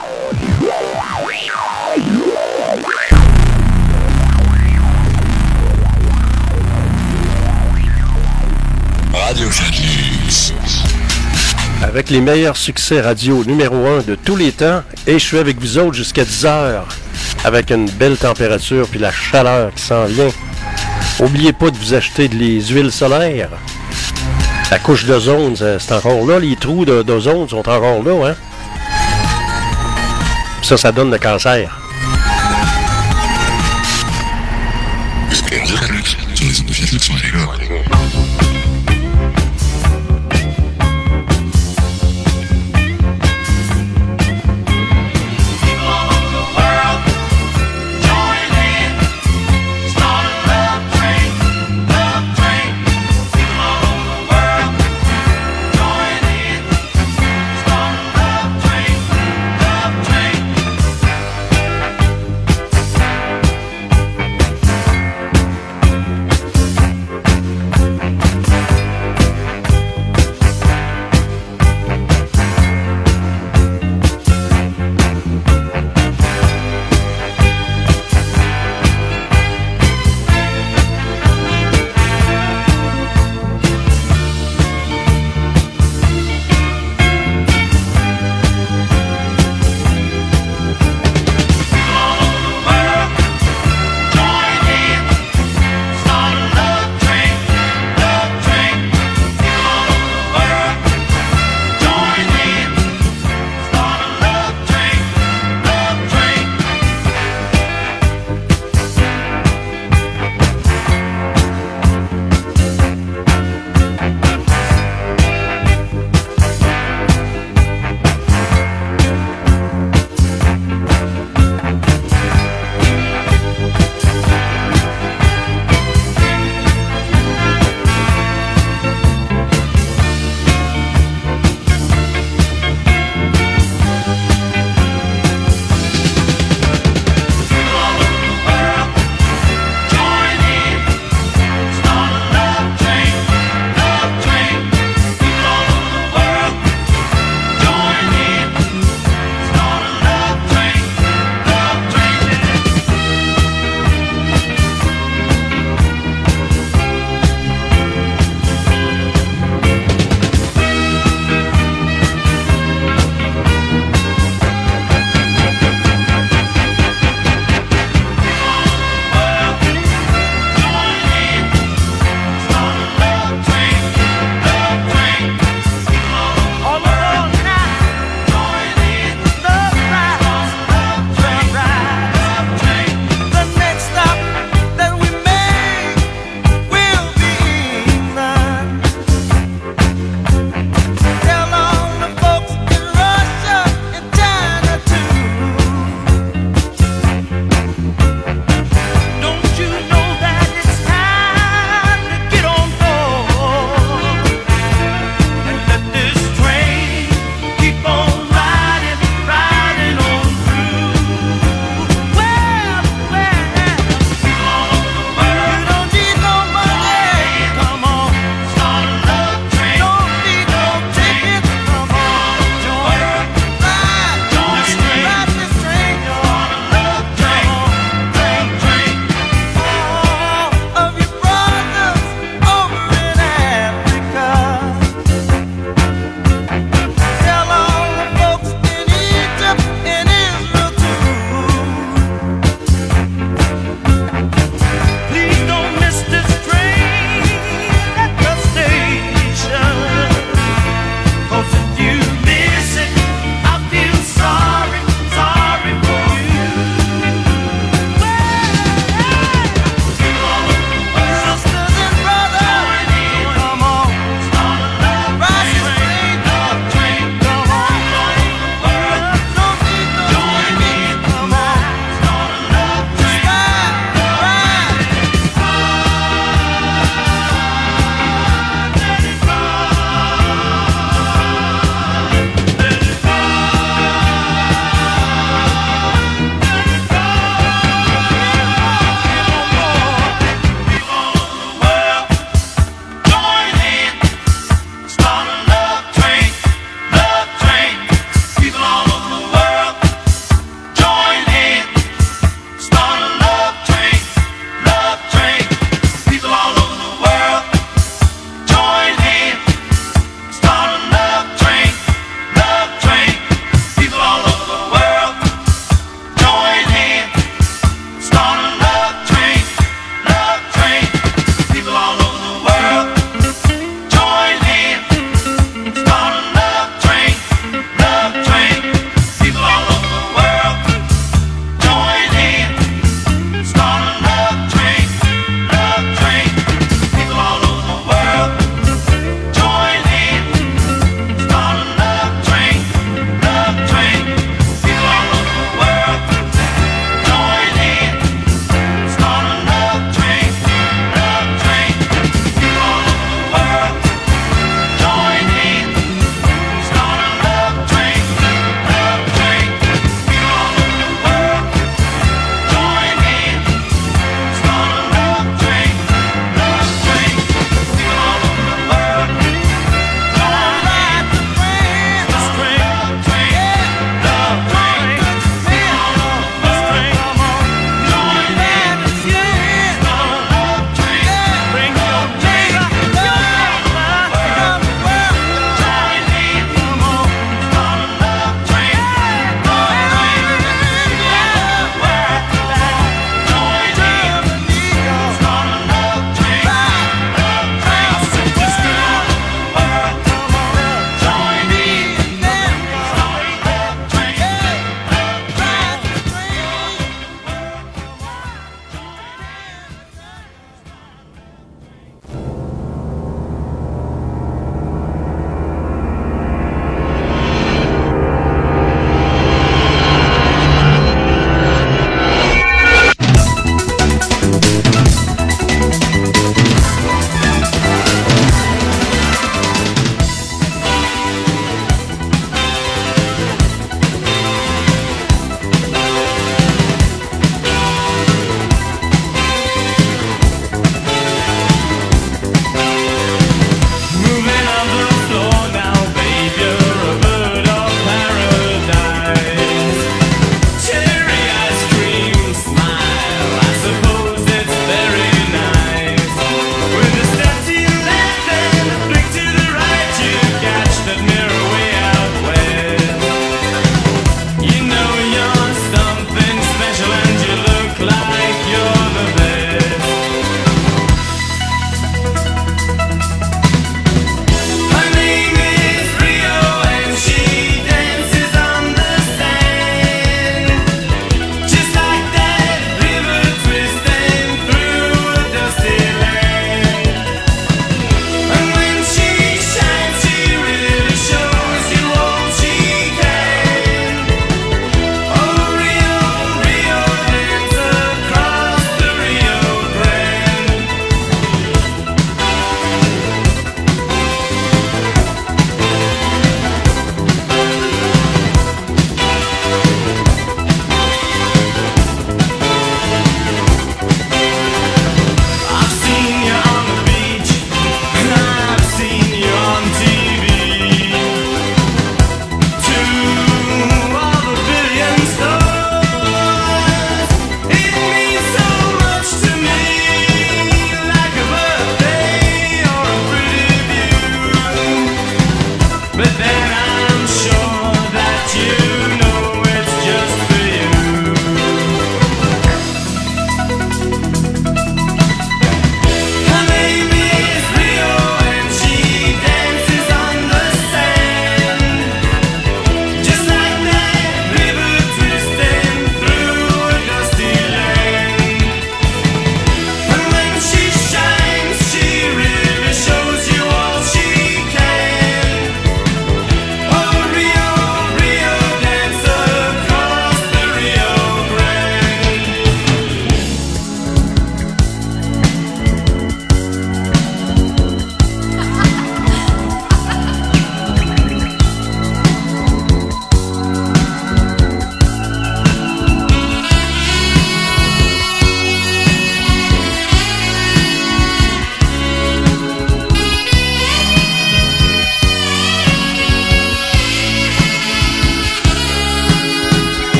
Radio Fiatlux. Avec les meilleurs succès radio numéro un de tous les temps. Et je suis avec vous autres jusqu'à dix heures. Avec une belle température puis la chaleur qui s'en vient. N'oubliez pas de vous acheter des huiles solaires. La couche d'ozone, c'est encore là. Les trous de, d'ozone sont encore là, hein? Ça, ça donne le cancer. En direct sur les ondes de Fiatlux.tk.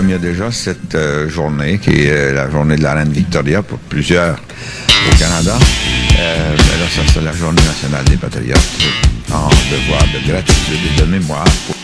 Comme il y a déjà cette euh, journée, qui est euh, la journée de la Reine Victoria pour plusieurs au Canada, euh, ben là, ça c'est la journée nationale des patriotes, en devoir de gratitude et de mémoire. Pour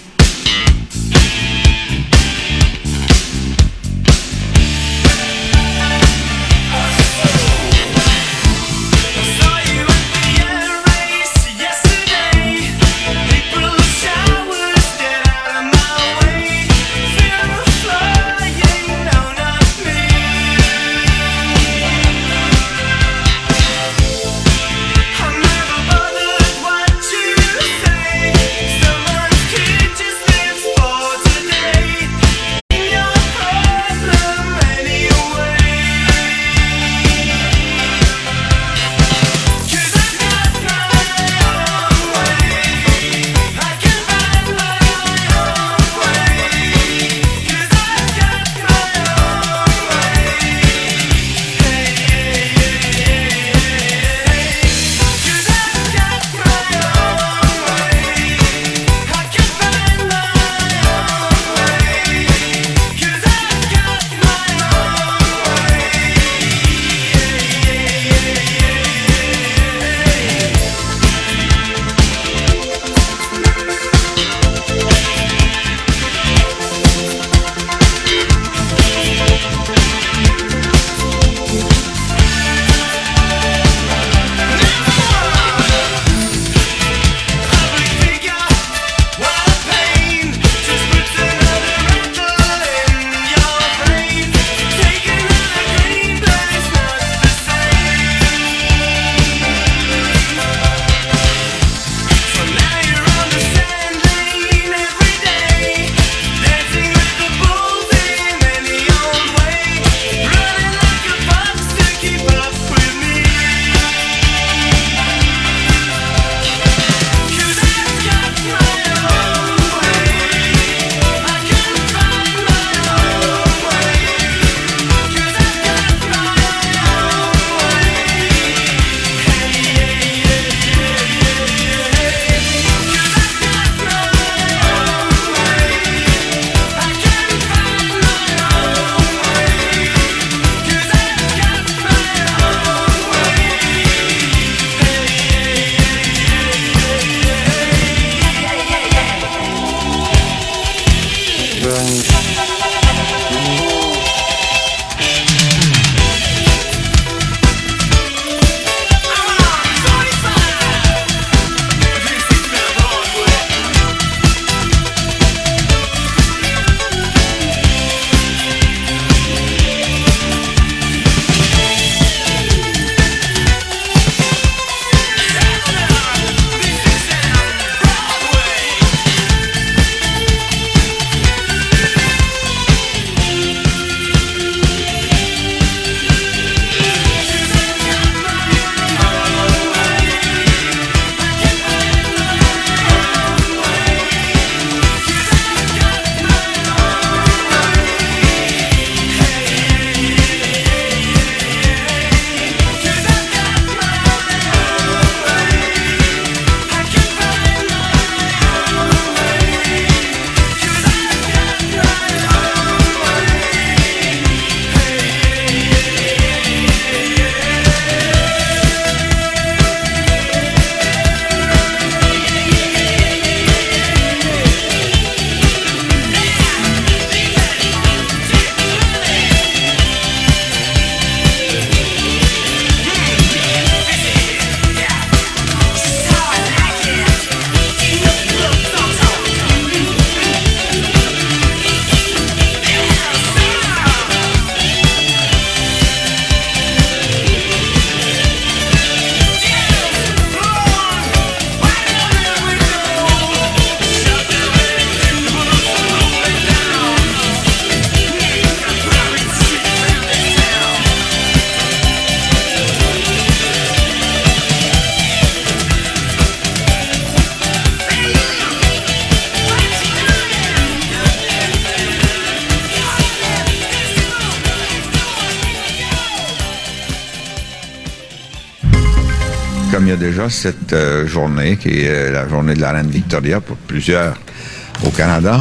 comme il y a déjà cette euh, journée, qui est euh, la journée de la Reine Victoria pour plusieurs au Canada,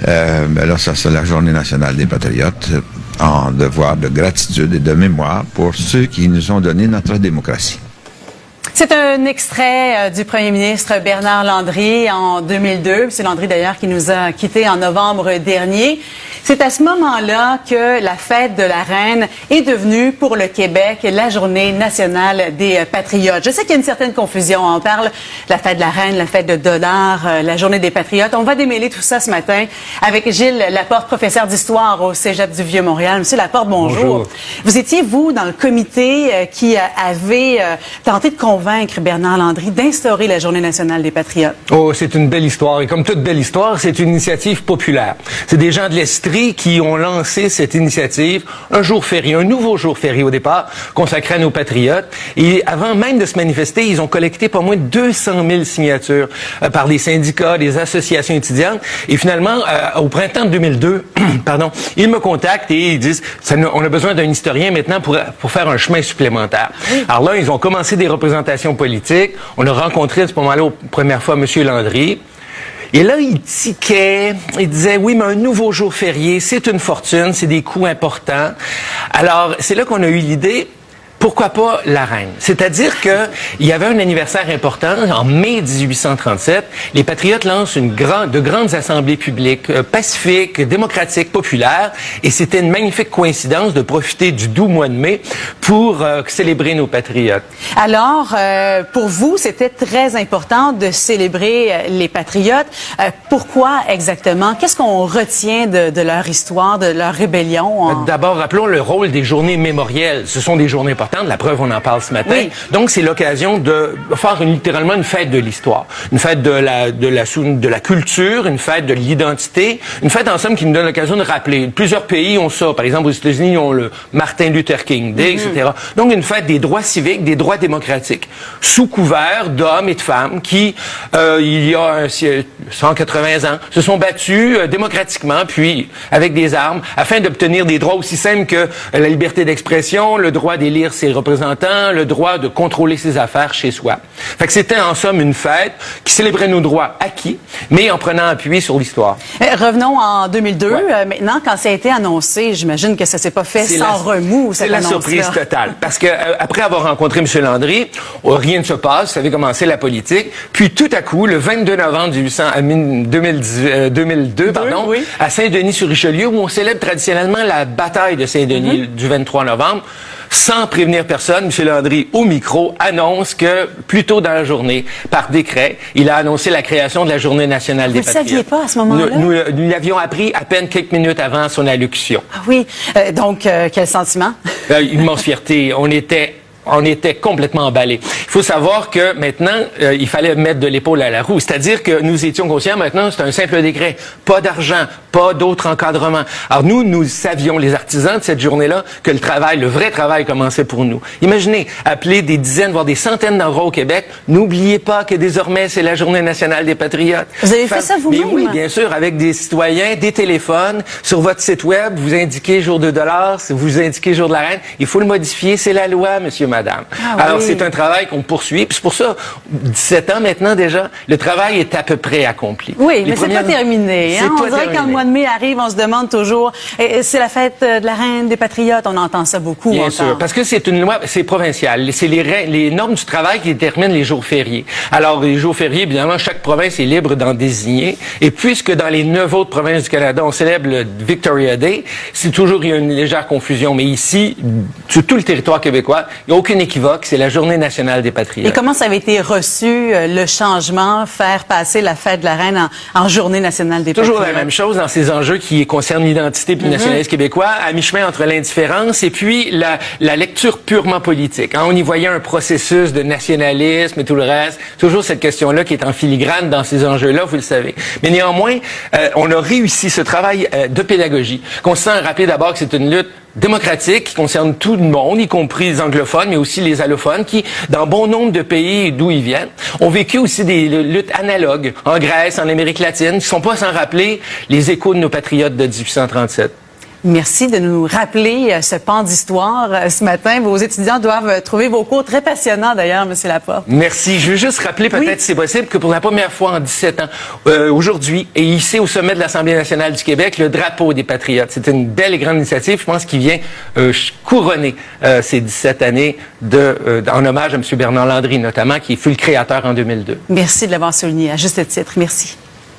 Euh, ben là, ça, c'est la Journée nationale des patriotes, en devoir de gratitude et de mémoire pour ceux qui nous ont donné notre démocratie. C'est un extrait euh, du premier ministre Bernard Landry en deux mille deux. C'est Landry d'ailleurs qui nous a quittés en novembre dernier. C'est à ce moment-là que la fête de la Reine est devenue pour le Québec la Journée nationale des patriotes. Je sais qu'il y a une certaine confusion. On parle de la fête de la Reine, la fête de dollars, euh, la Journée des patriotes. On va démêler tout ça ce matin avec Gilles Laporte, professeur d'histoire au Cégep du Vieux-Montréal. Monsieur Laporte, bonjour. bonjour. Vous étiez, vous, dans le comité euh, qui euh, avait euh, tenté de convaincre convaincre Bernard Landry d'instaurer la Journée nationale des patriotes? Oh, c'est une belle histoire. Et comme toute belle histoire, c'est une initiative populaire. C'est des gens de l'Estrie qui ont lancé cette initiative, un jour férié, un nouveau jour férié au départ, consacré à nos patriotes. Et avant même de se manifester, ils ont collecté pas moins de deux cent mille signatures euh, par des syndicats, des associations étudiantes. Et finalement, euh, au printemps de deux mille deux, pardon, ils me contactent et ils disent, ça, on a besoin d'un historien maintenant pour, pour faire un chemin supplémentaire. Oui. Alors là, ils ont commencé des représentations politique. On a rencontré à ce moment-là, la première fois, M. Landry. Et là, il tiquait, il disait, oui, mais un nouveau jour férié, c'est une fortune, c'est des coûts importants. Alors, c'est là qu'on a eu l'idée, pourquoi pas la Reine? C'est-à-dire que il y avait un anniversaire important, en mai dix-huit cent trente-sept, les Patriotes lancent une grande, de grandes assemblées publiques, euh, pacifiques, démocratiques, populaires, et c'était une magnifique coïncidence de profiter du doux mois de mai pour euh, célébrer nos Patriotes. Alors, euh, pour vous, c'était très important de célébrer euh, les Patriotes. Euh, pourquoi exactement? Qu'est-ce qu'on retient de, de leur histoire, de leur rébellion? En... D'abord, rappelons le rôle des journées mémorielles. Ce sont des journées importantes. La preuve, on en parle ce matin. Oui. Donc, c'est l'occasion de faire une, littéralement une fête de l'histoire, une fête de la, de la de la culture, une fête de l'identité, une fête en somme qui nous donne l'occasion de rappeler. Plusieurs pays ont ça. Par exemple, aux États-Unis, ils ont le Martin Luther King Day, mm-hmm. et cetera. Donc, une fête des droits civiques, des droits démocratiques, sous couvert d'hommes et de femmes qui, euh, il y a cent quatre-vingts ans, se sont battus euh, démocratiquement, puis avec des armes, afin d'obtenir des droits aussi simples que euh, la liberté d'expression, le droit d'élire ses représentants, le droit de contrôler ses affaires chez soi. Fait que c'était en somme une fête qui célébrait nos droits acquis, mais en prenant appui sur l'histoire. Euh, revenons en deux mille deux. Ouais. Euh, maintenant, quand ça a été annoncé, j'imagine que ça s'est pas fait c'est sans la, remous. C'est la surprise totale. Parce que euh, après avoir rencontré M. Landry, oh, rien ne se passe, ça avait commencé la politique. Puis tout à coup, le vingt-deux novembre deux mille deux, pardon, oui. à Saint-Denis-sur-Richelieu, où on célèbre traditionnellement la bataille de Saint-Denis mm-hmm. du vingt-trois novembre, sans prévenir personne, M. Landry, au micro, annonce que, plus tôt dans la journée, par décret, il a annoncé la création de la Journée nationale Vous des Patriotes. Vous ne saviez pas à ce moment-là? Nous, nous, nous l'avions appris à peine quelques minutes avant son allocution. Ah oui. Euh, donc, euh, quel sentiment? Euh, immense fierté. On était... On était complètement emballés. Il faut savoir que maintenant, euh, il fallait mettre de l'épaule à la roue. C'est-à-dire que nous étions conscients maintenant, c'est un simple décret. Pas d'argent, pas d'autre encadrement. Alors nous, nous savions, les artisans de cette journée-là, que le travail, le vrai travail commençait pour nous. Imaginez, appeler des dizaines, voire des centaines d'endroits au Québec. N'oubliez pas que désormais, c'est la Journée nationale des Patriotes. Vous avez fait ça vous-même? Oui, bien sûr, avec des citoyens, des téléphones. Sur votre site web, vous indiquez jour de dollars, vous indiquez jour de la Reine. Il faut le modifier, c'est la loi, monsieur, madame. Ah, Alors, oui. c'est un travail qu'on poursuit. Puis c'est pour ça, dix-sept ans maintenant déjà, le travail est à peu près accompli. Oui, Les mais premières... c'est pas terminé. Hein? On dirait terminé. Quand le mois de mai arrive, on se demande toujours, c'est la fête de la Reine des Patriotes. On entend ça beaucoup. Bien encore. sûr, parce que c'est une loi, c'est provincial. C'est les, les normes du travail qui déterminent les jours fériés. Alors, les jours fériés, évidemment, chaque province est libre d'en désigner. Et puisque dans les neuf autres provinces du Canada, on célèbre le Victoria Day, c'est toujours, il y a une légère confusion. Mais ici, sur tout le territoire québécois, il n'y a aucune équivoque. C'est la Journée nationale des Patriotes. Et comment ça avait été reçu, euh, le changement, faire passer la fête de la Reine en, en Journée nationale des Toujours Patriotes? Toujours la même chose dans ces enjeux qui concernent l'identité puis le mm-hmm. nationalisme québécois, à mi-chemin entre l'indifférence et puis la, la lecture purement politique. Hein, on y voyait un processus de nationalisme et tout le reste. Toujours cette question-là qui est en filigrane dans ces enjeux-là, vous le savez. Mais néanmoins, euh, on a réussi ce travail euh, de pédagogie, consistant à rappeler d'abord que c'est une lutte démocratique qui concerne tout le monde, y compris les anglophones, mais aussi les allophones, qui, dans bon nombre de pays d'où ils viennent, ont vécu aussi des luttes analogues en Grèce, en Amérique latine, qui ne sont pas sans rappeler les échos de nos patriotes de dix-huit cent trente-sept. Merci de nous rappeler ce pan d'histoire ce matin. Vos étudiants doivent trouver vos cours très passionnants, d'ailleurs, M. Laporte. Merci. Je veux juste rappeler, peut-être, oui. si c'est possible, que pour la première fois en dix-sept ans, euh, aujourd'hui, est hissé au sommet de l'Assemblée nationale du Québec le drapeau des Patriotes. C'est une belle et grande initiative, je pense, qui vient euh, couronner euh, ces dix-sept années de, euh, en hommage à M. Bernard Landry, notamment, qui fut le créateur en deux mille deux. Merci de l'avoir souligné, à juste titre. Merci.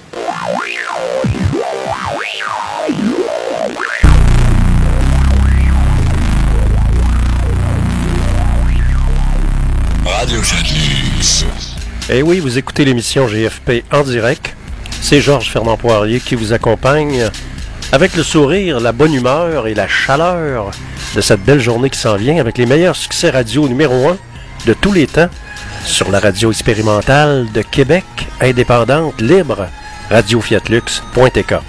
Eh oui, vous écoutez l'émission G F P en direct. C'est Georges Fernand Poirier qui vous accompagne avec le sourire, la bonne humeur et la chaleur de cette belle journée qui s'en vient avec les meilleurs succès radio numéro un de tous les temps sur la radio expérimentale de Québec, indépendante, libre, radio fiat lux point t k.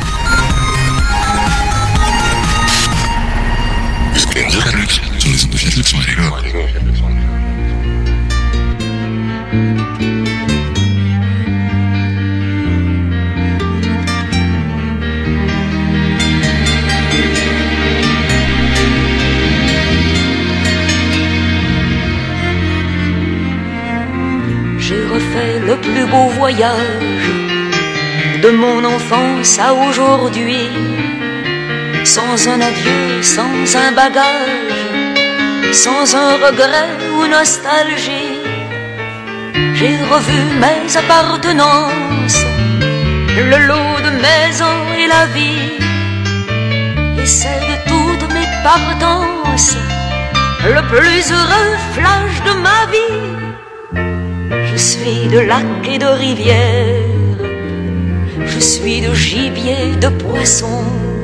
J'ai refait le plus beau voyage de mon enfance à aujourd'hui, sans un adieu, sans un bagage, sans un regret ou nostalgie. J'ai revu mes appartenances, le lot de mes ans et la vie, et c'est de toutes mes partances le plus heureux flash de ma vie. Je suis de lacs et de rivières, je suis de gibier, de poisson,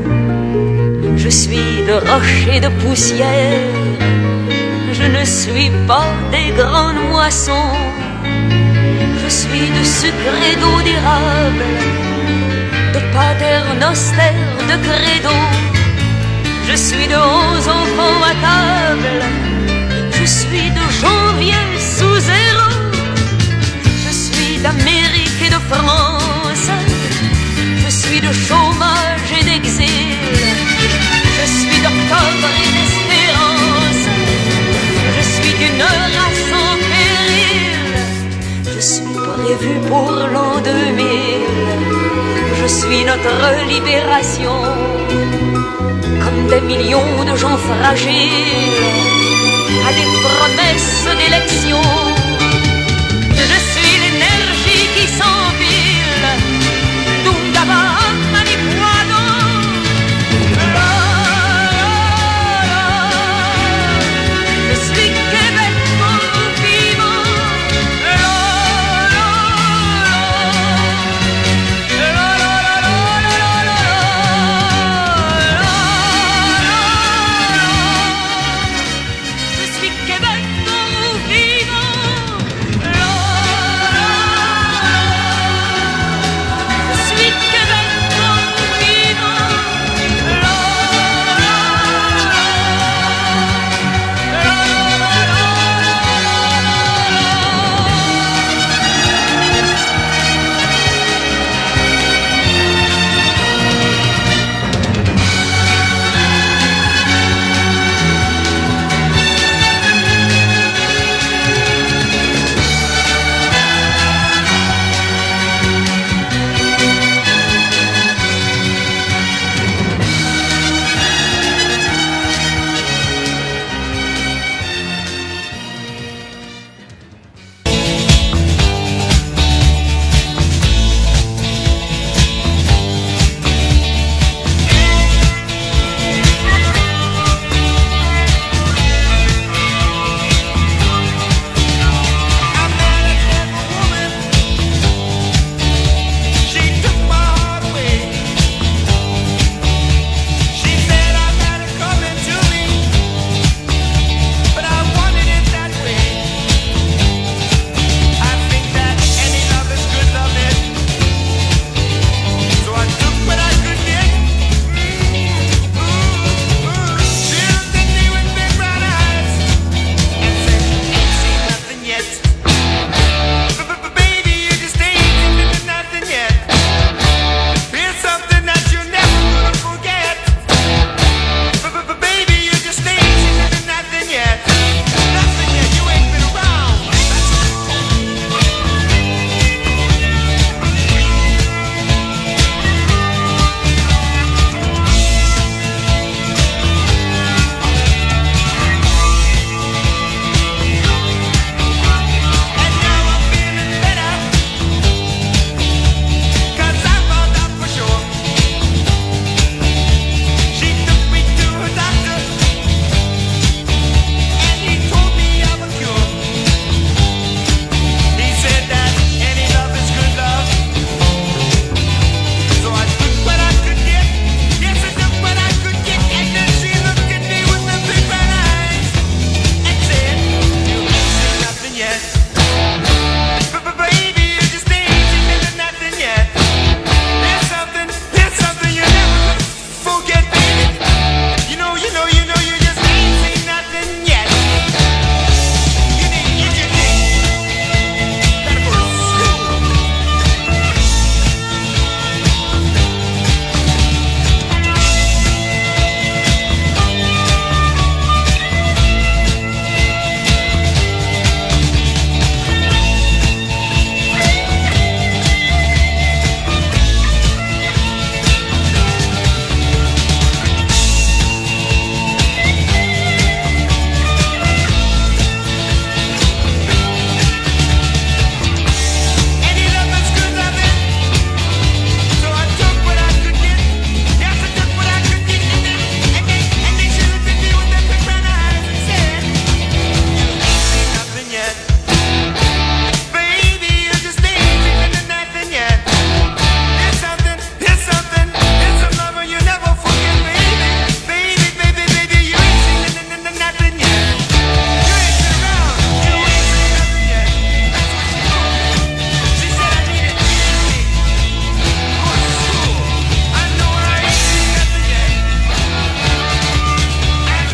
je suis de roches et de poussière, je ne suis pas des grandes moissons. Je suis de sucre et d'eau d'érable, de paternoster, de credo. Je suis de onze enfants à table, je suis de janvier sous zéro. Je suis d'Amérique et de France, je suis de chômage et d'exil. Je suis d'octobre et d'espérance, je suis d'une race en péril. Je suis prévu pour l'an deux mille, je suis notre libération. Comme des millions de gens fragiles à des promesses d'élection. Je suis l'énergie qui s'empile, Dungaba, Manipuado. Je suis Québec, mon vivant. Je suis Québec, mon vivant.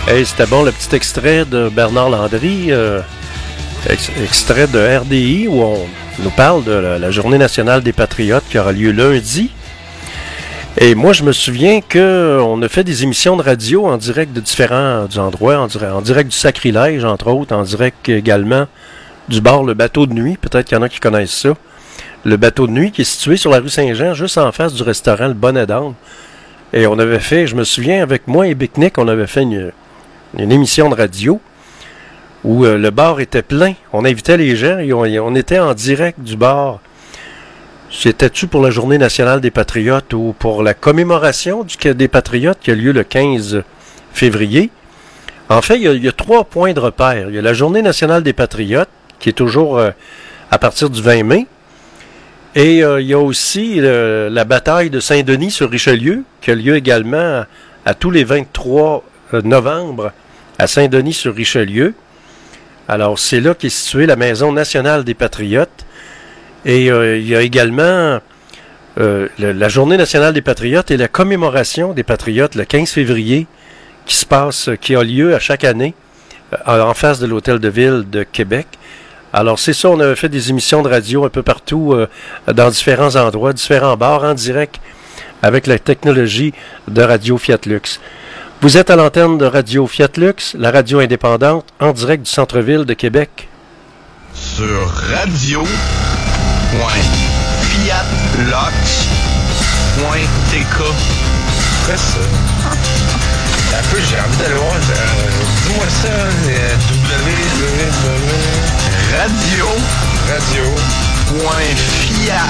Hey, c'était bon le petit extrait de Bernard Landry, euh, ex- extrait de R D I où on nous parle de la, la Journée nationale des patriotes qui aura lieu lundi. Et moi, je me souviens qu'on a fait des émissions de radio en direct de différents endroits, en direct, en direct du Sacrilège, entre autres, en direct également du bar Le Bateau de Nuit. Peut-être qu'il y en a qui connaissent ça. Le Bateau de Nuit qui est situé sur la rue Saint-Jean, juste en face du restaurant Le Bonnet d'Âne. Et on avait fait, je me souviens, avec moi et Bicnic, on avait fait une... une émission de radio où euh, le bar était plein. On invitait les gens et on, on était en direct du bar. C'était-tu pour la Journée nationale des patriotes ou pour la commémoration du, des patriotes qui a lieu le quinze février? En fait, il y a, il y a trois points de repère. Il y a la Journée nationale des patriotes qui est toujours euh, à partir du vingt mai. Et euh, il y a aussi euh, la bataille de Saint-Denis sur Richelieu qui a lieu également à, à tous les vingt-trois novembre à Saint-Denis-sur-Richelieu. Alors, c'est là qu'est située la Maison nationale des patriotes. Et euh, il y a également euh, le, la Journée nationale des patriotes et la commémoration des patriotes le quinze février qui se passe, qui a lieu à chaque année euh, en face de l'Hôtel de Ville de Québec. Alors, c'est ça, on avait fait des émissions de radio un peu partout, euh, dans différents endroits, différents bars, en direct, avec la technologie de Radio Fiat Lux. Vous êtes à l'antenne de Radio Fiat Lux, la radio indépendante, en direct du centre-ville de Québec. Sur radio point fiat lux point t k. Quoi ça? Un peu, j'ai envie d'aller voir. Euh, dis-moi ça, euh, www. Radio. Radio. Point fiat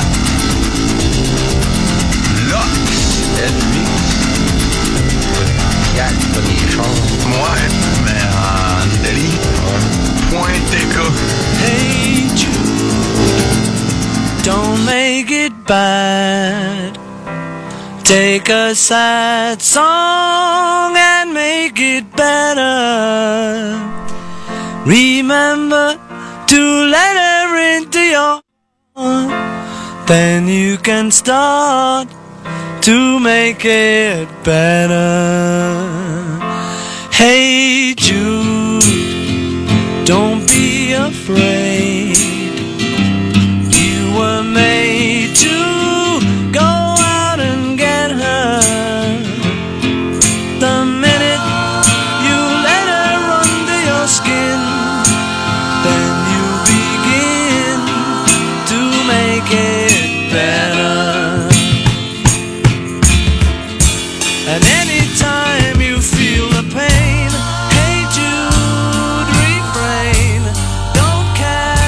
lux. Fiat, pas des choses. Ouais, mais en Italie. Point t k. Hey Jude, don't make it bad. Take a sad song and make it better. Remember to let her into your heart. Then you can start to make it better. Hey Jude, don't be afraid. You were made to go out and get her. The minute you let her under your skin, then you begin to make it better. And anytime you feel the pain, hey Jude, refrain. Don't care.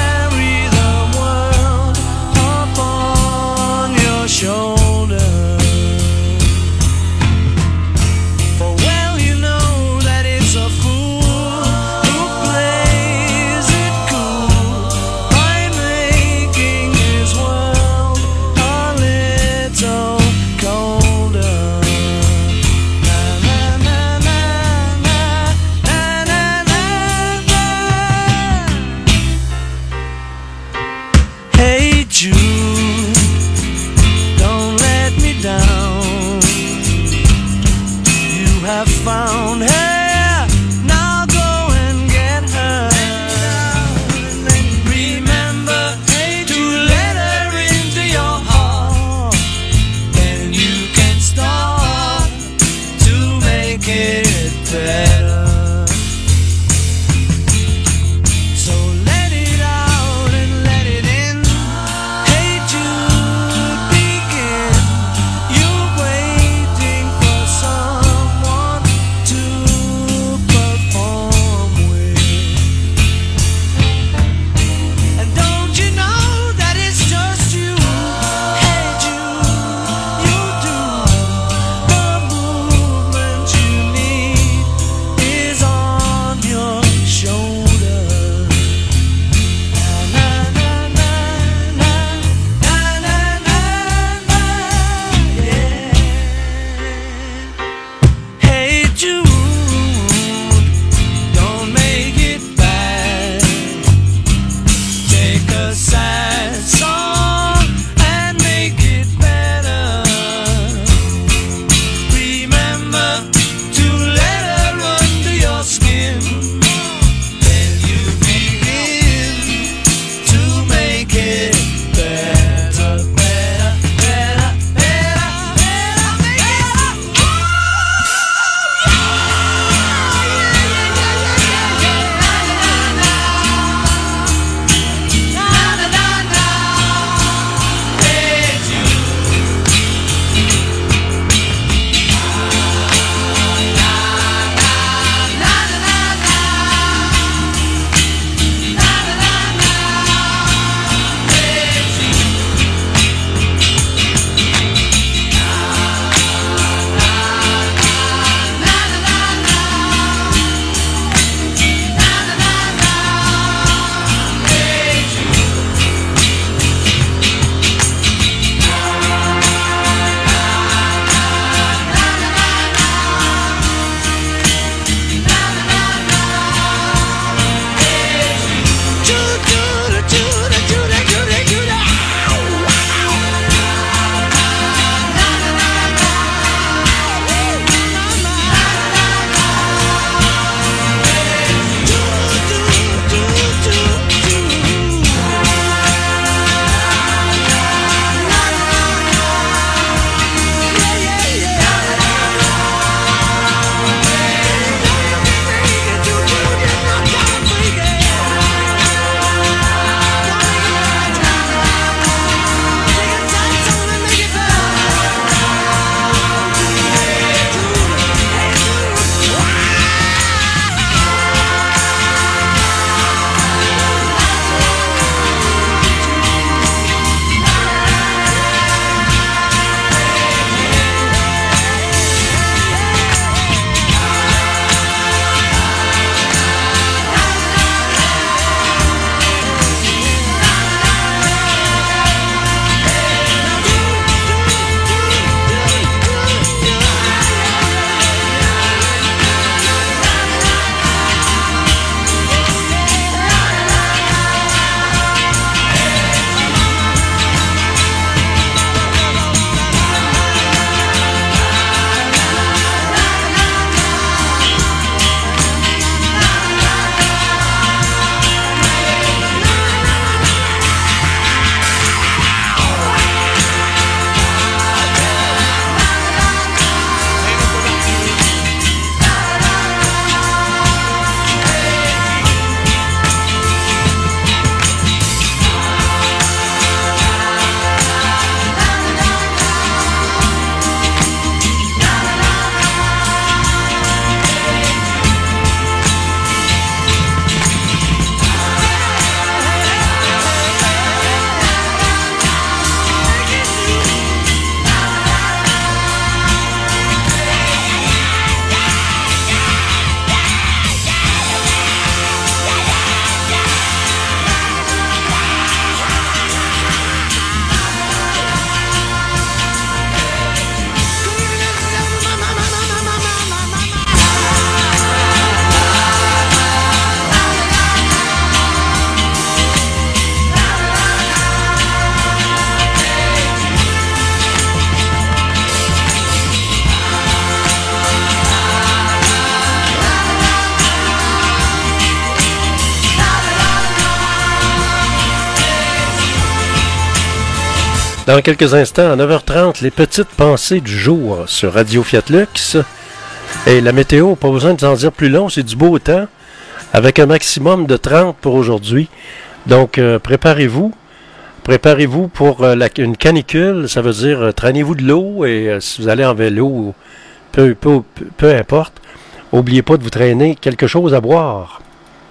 Dans quelques instants, à neuf heures trente, les petites pensées du jour sur Radio Fiat Lux. Et la météo, pas besoin de s'en dire plus long, c'est du beau temps, avec un maximum de trente pour aujourd'hui. Donc, euh, préparez-vous. Préparez-vous pour euh, la, une canicule, ça veut dire euh, traînez-vous de l'eau et euh, si vous allez en vélo, peu, peu, peu, peu importe, n'oubliez pas de vous traîner quelque chose à boire.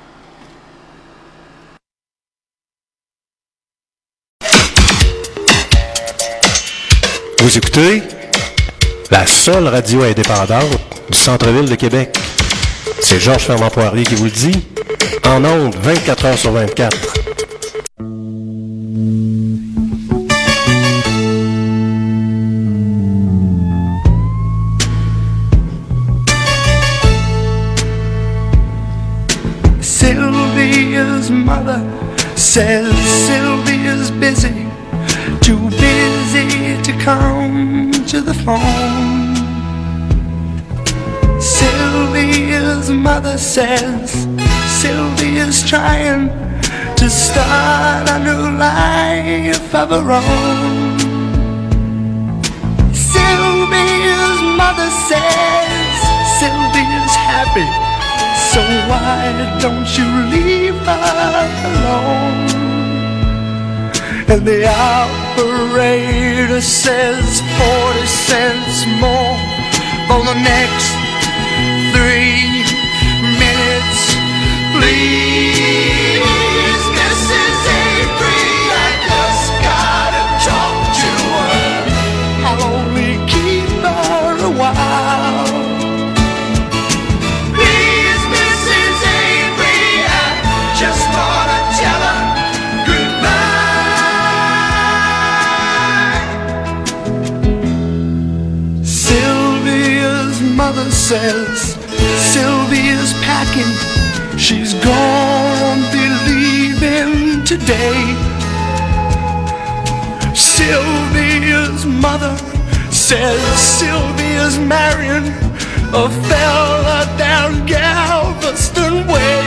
Vous écoutez la seule radio indépendante du centre-ville de Québec. C'est Georges Fernand Poirier qui vous le dit, en ondes vingt-quatre heures sur vingt-quatre. Sylvia's mother says Sylvia's busy, too busy to come to the phone. Sylvia's mother says Sylvia's trying to start a new life of her own. Sylvia's mother says Sylvia's happy, so why don't you leave her alone? And the operator says forty cents more for the next three minutes. Please, Missus Avery, I just gotta talk to her. I'll only keep her a while. Please, Missus Avery, I just wanna tell her goodbye. Sylvia's mother says Sylvia's packing, she's gonna be leaving today. Sylvia's mother says Sylvia's marrying a fella down Galveston Way.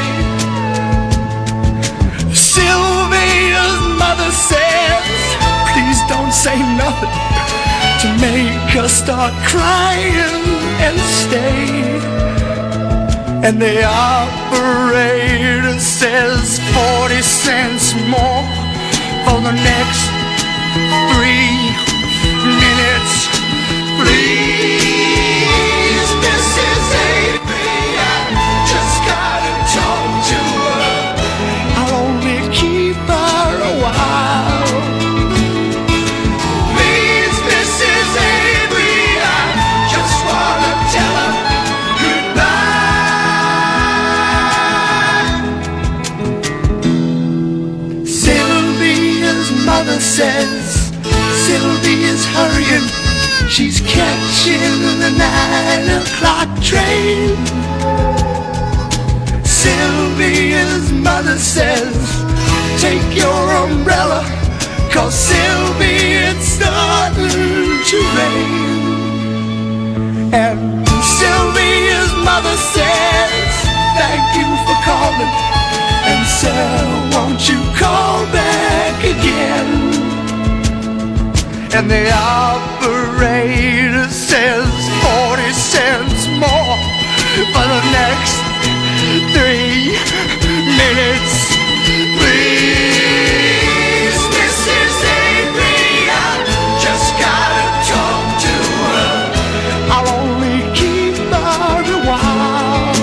Sylvia's mother says, please don't say nothing to make her start crying and stay. And the operator says forty cents more for the next three minutes. Please, Missus Avery, I just gotta talk to her. I'll only keep her a while. Please, Missus Avery, I just wanna tell her mother says Sylvia's hurrying, she's catching the nine o'clock train. Sylvia's mother says take your umbrella, cause Sylvia, it's starting to rain. And Sylvia's mother says thank you for calling, and Sarah, won't you call back again? And the operator says forty cents more for the next three minutes. Please, Missus Avery, I just gotta talk to her. I'll only keep her a while.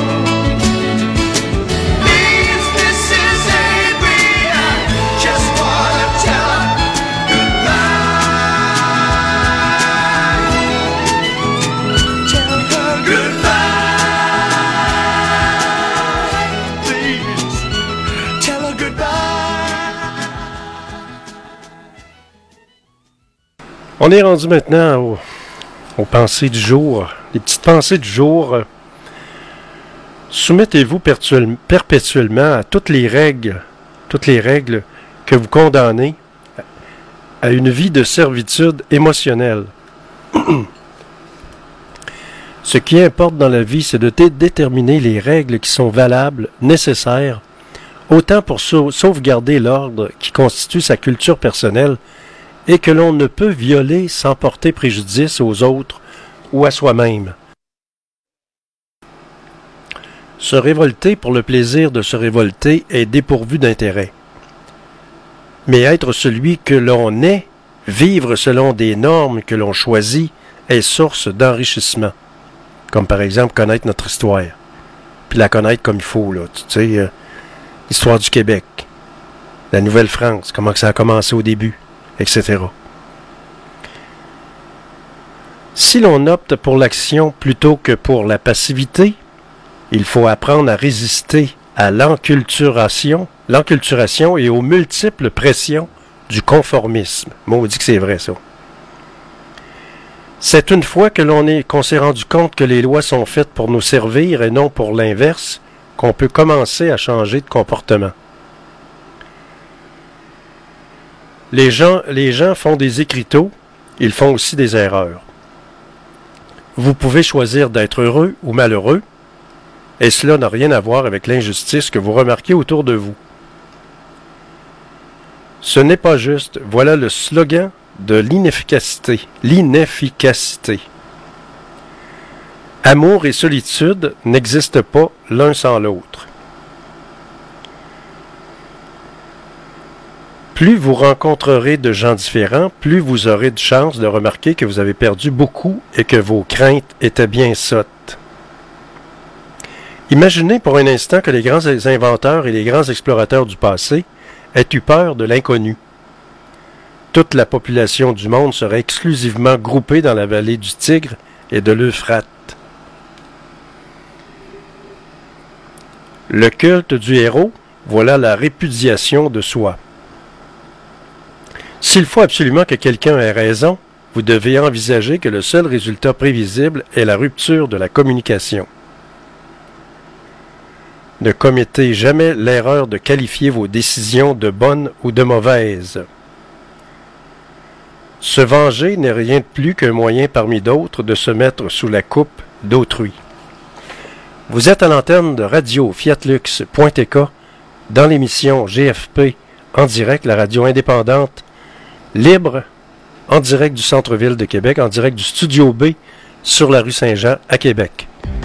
Please, Missus Avery, I just wanna tell her goodbye. Tell her goodbye. Please, tell her goodbye. On est rendu maintenant au, aux pensées du jour. Les petites pensées du jour. Soumettez-vous pertuel- perpétuellement à toutes les règles, toutes les règles que vous condamnez à une vie de servitude émotionnelle. Ce qui importe dans la vie, c'est de dé- déterminer les règles qui sont valables, nécessaires, autant pour sau- sauvegarder l'ordre qui constitue sa culture personnelle et que l'on ne peut violer sans porter préjudice aux autres ou à soi-même. Se révolter pour le plaisir de se révolter est dépourvu d'intérêt. Mais être celui que l'on est, vivre selon des normes que l'on choisit, est source d'enrichissement. Comme par exemple connaître notre histoire. Puis la connaître comme il faut, là. Tu sais, euh, l'histoire du Québec, la Nouvelle-France, comment que ça a commencé au début, et cetera. Si l'on opte pour l'action plutôt que pour la passivité, il faut apprendre à résister à l'enculturation, l'enculturation et aux multiples pressions du conformisme. Maudit que c'est vrai, ça. C'est une fois que l'on est, qu'on s'est rendu compte que les lois sont faites pour nous servir et non pour l'inverse, qu'on peut commencer à changer de comportement. Les gens, les gens font des écriteaux, ils font aussi des erreurs. Vous pouvez choisir d'être heureux ou malheureux, et cela n'a rien à voir avec l'injustice que vous remarquez autour de vous. Ce n'est pas juste, voilà le slogan de l'inefficacité. L'inefficacité. Amour et solitude n'existent pas l'un sans l'autre. Plus vous rencontrerez de gens différents, plus vous aurez de chances de remarquer que vous avez perdu beaucoup et que vos craintes étaient bien sottes. Imaginez pour un instant que les grands inventeurs et les grands explorateurs du passé aient eu peur de l'inconnu. Toute la population du monde serait exclusivement groupée dans la vallée du Tigre et de l'Euphrate. Le culte du héros, voilà la répudiation de soi. S'il faut absolument que quelqu'un ait raison, vous devez envisager que le seul résultat prévisible est la rupture de la communication. Ne commettez jamais l'erreur de qualifier vos décisions de bonnes ou de mauvaises. Se venger n'est rien de plus qu'un moyen parmi d'autres de se mettre sous la coupe d'autrui. Vous êtes à l'antenne de radio fiatlux point t k dans l'émission G F P en direct, la radio indépendante, libre, en direct du centre-ville de Québec, en direct du Studio B sur la rue Saint-Jean à Québec.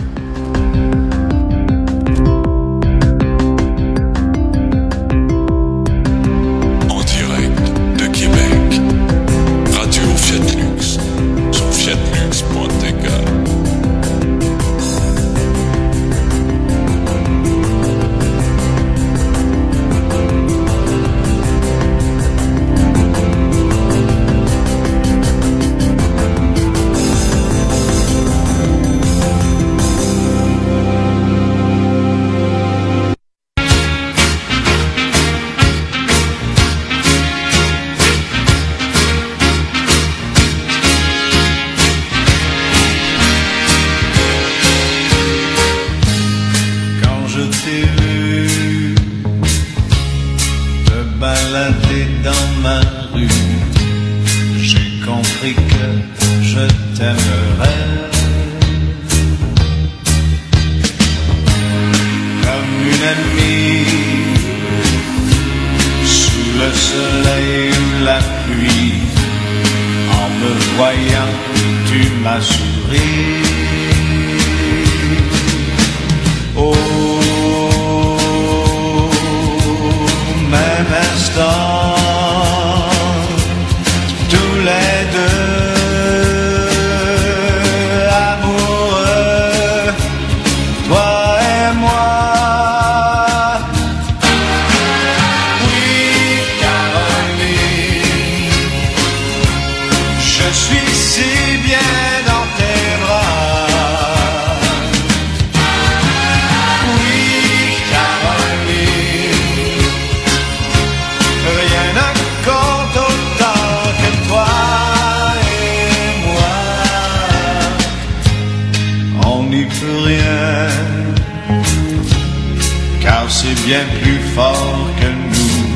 Bien plus fort que nous,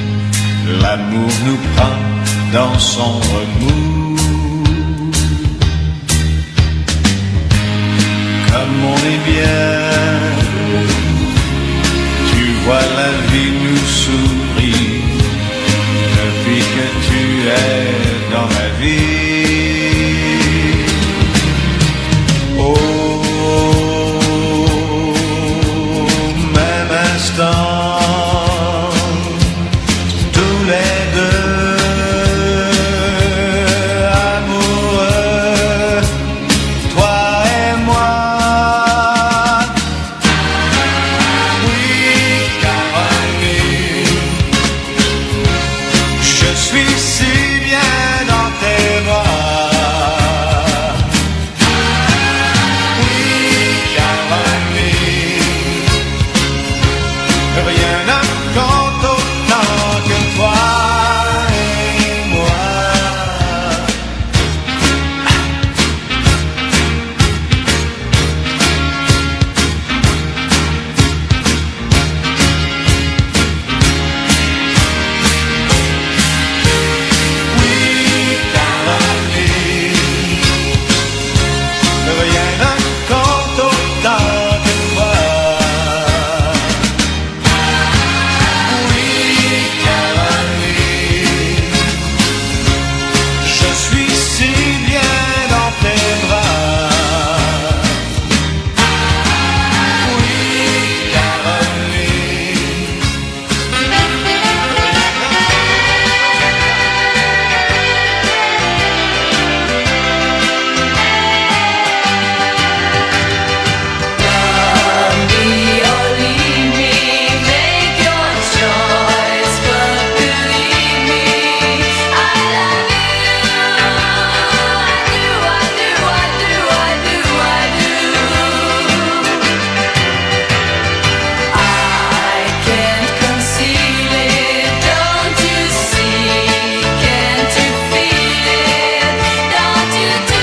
l'amour nous prend dans son remous. Comme on est bien, tu vois la vie nous sourit depuis que tu es instant, tous les deux amoureux, toi et moi. Oui, Caroline, je suis si bien dans tes bras. Oui, Caroline, rien ne compte autant que toi et moi. Oui, Caroline, rien ne compte autant que toi. Oui, Caroline, je suis si bien dans tes bras. Oui, Caroline. Love me or leave me, make your choice, but believe me, I love you. I do, I do, I do, I do, I do. I can't conceal it, don't you see? Can't you feel it? Don't you do?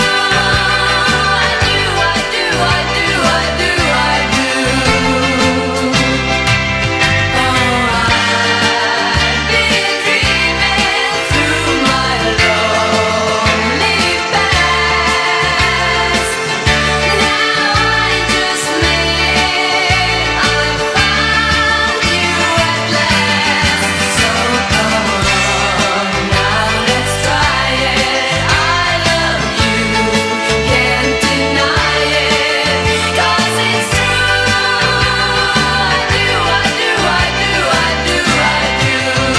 I do, I do, I do, I do, I do. Oh, I've been dreaming through my lonely past. Now I just made it. I found you at last. So come on, now let's try it. I love you, can't deny it, 'cause it's true. I do, I do, I do, I do, I do.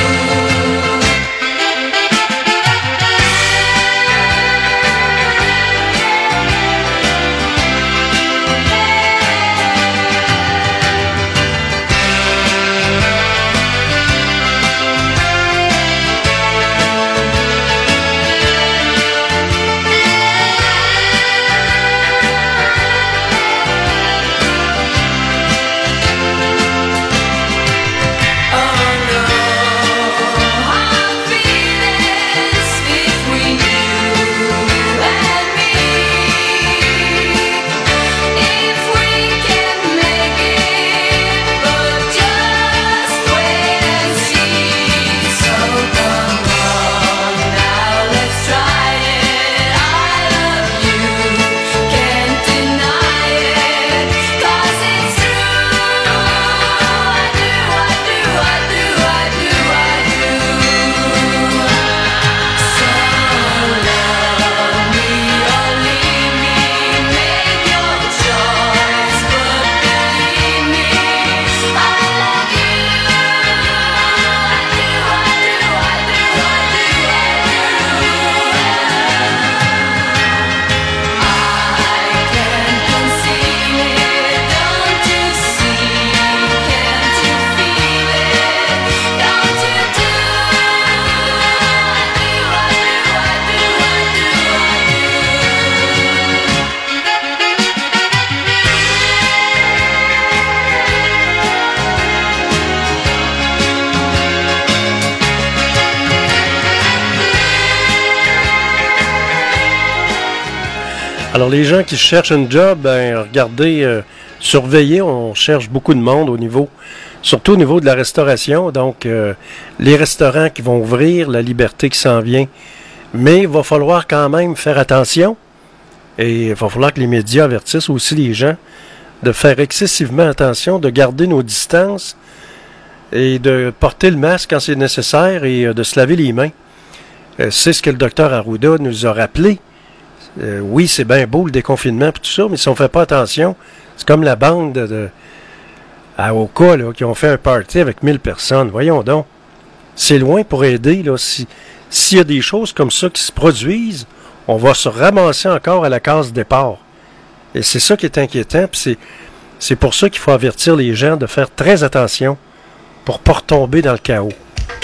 Oh no, I'm feeling this between you and me. If we can make it, but just wait and see. So come on, now let's try it. I love you, can't deny it, 'cause it's true. I do, I do, I do, I do, I do. So love me or leave me, make your choice, but believe me, I love you. I do, I do, I do, I do, I do. I can't conceal it, don't you see? Can't you feel it? Don't you do? I do, I do, I do, I do, Alors, les gens qui cherchent un job, ben, regardez, euh, surveillez, on cherche beaucoup de monde au niveau, surtout au niveau de la restauration. Donc, euh, les restaurants qui vont ouvrir, la liberté qui s'en vient. Mais il va falloir quand même faire attention. Et il va falloir que les médias avertissent aussi les gens de faire excessivement attention, de garder nos distances et de porter le masque quand c'est nécessaire et euh, de se laver les mains. Euh, c'est ce que le docteur Arruda nous a rappelé. Euh, oui, c'est bien beau le déconfinement et tout ça, mais si on ne fait pas attention, c'est comme la bande de, à Oka, là, qui ont fait un party avec mille personnes. Voyons donc. C'est loin pour aider, là. Si, s'il y a des choses comme ça qui se produisent, on va se ramasser encore à la case départ. Et c'est ça qui est inquiétant, puis c'est, c'est pour ça qu'il faut avertir les gens de faire très attention pour ne pas retomber dans le chaos.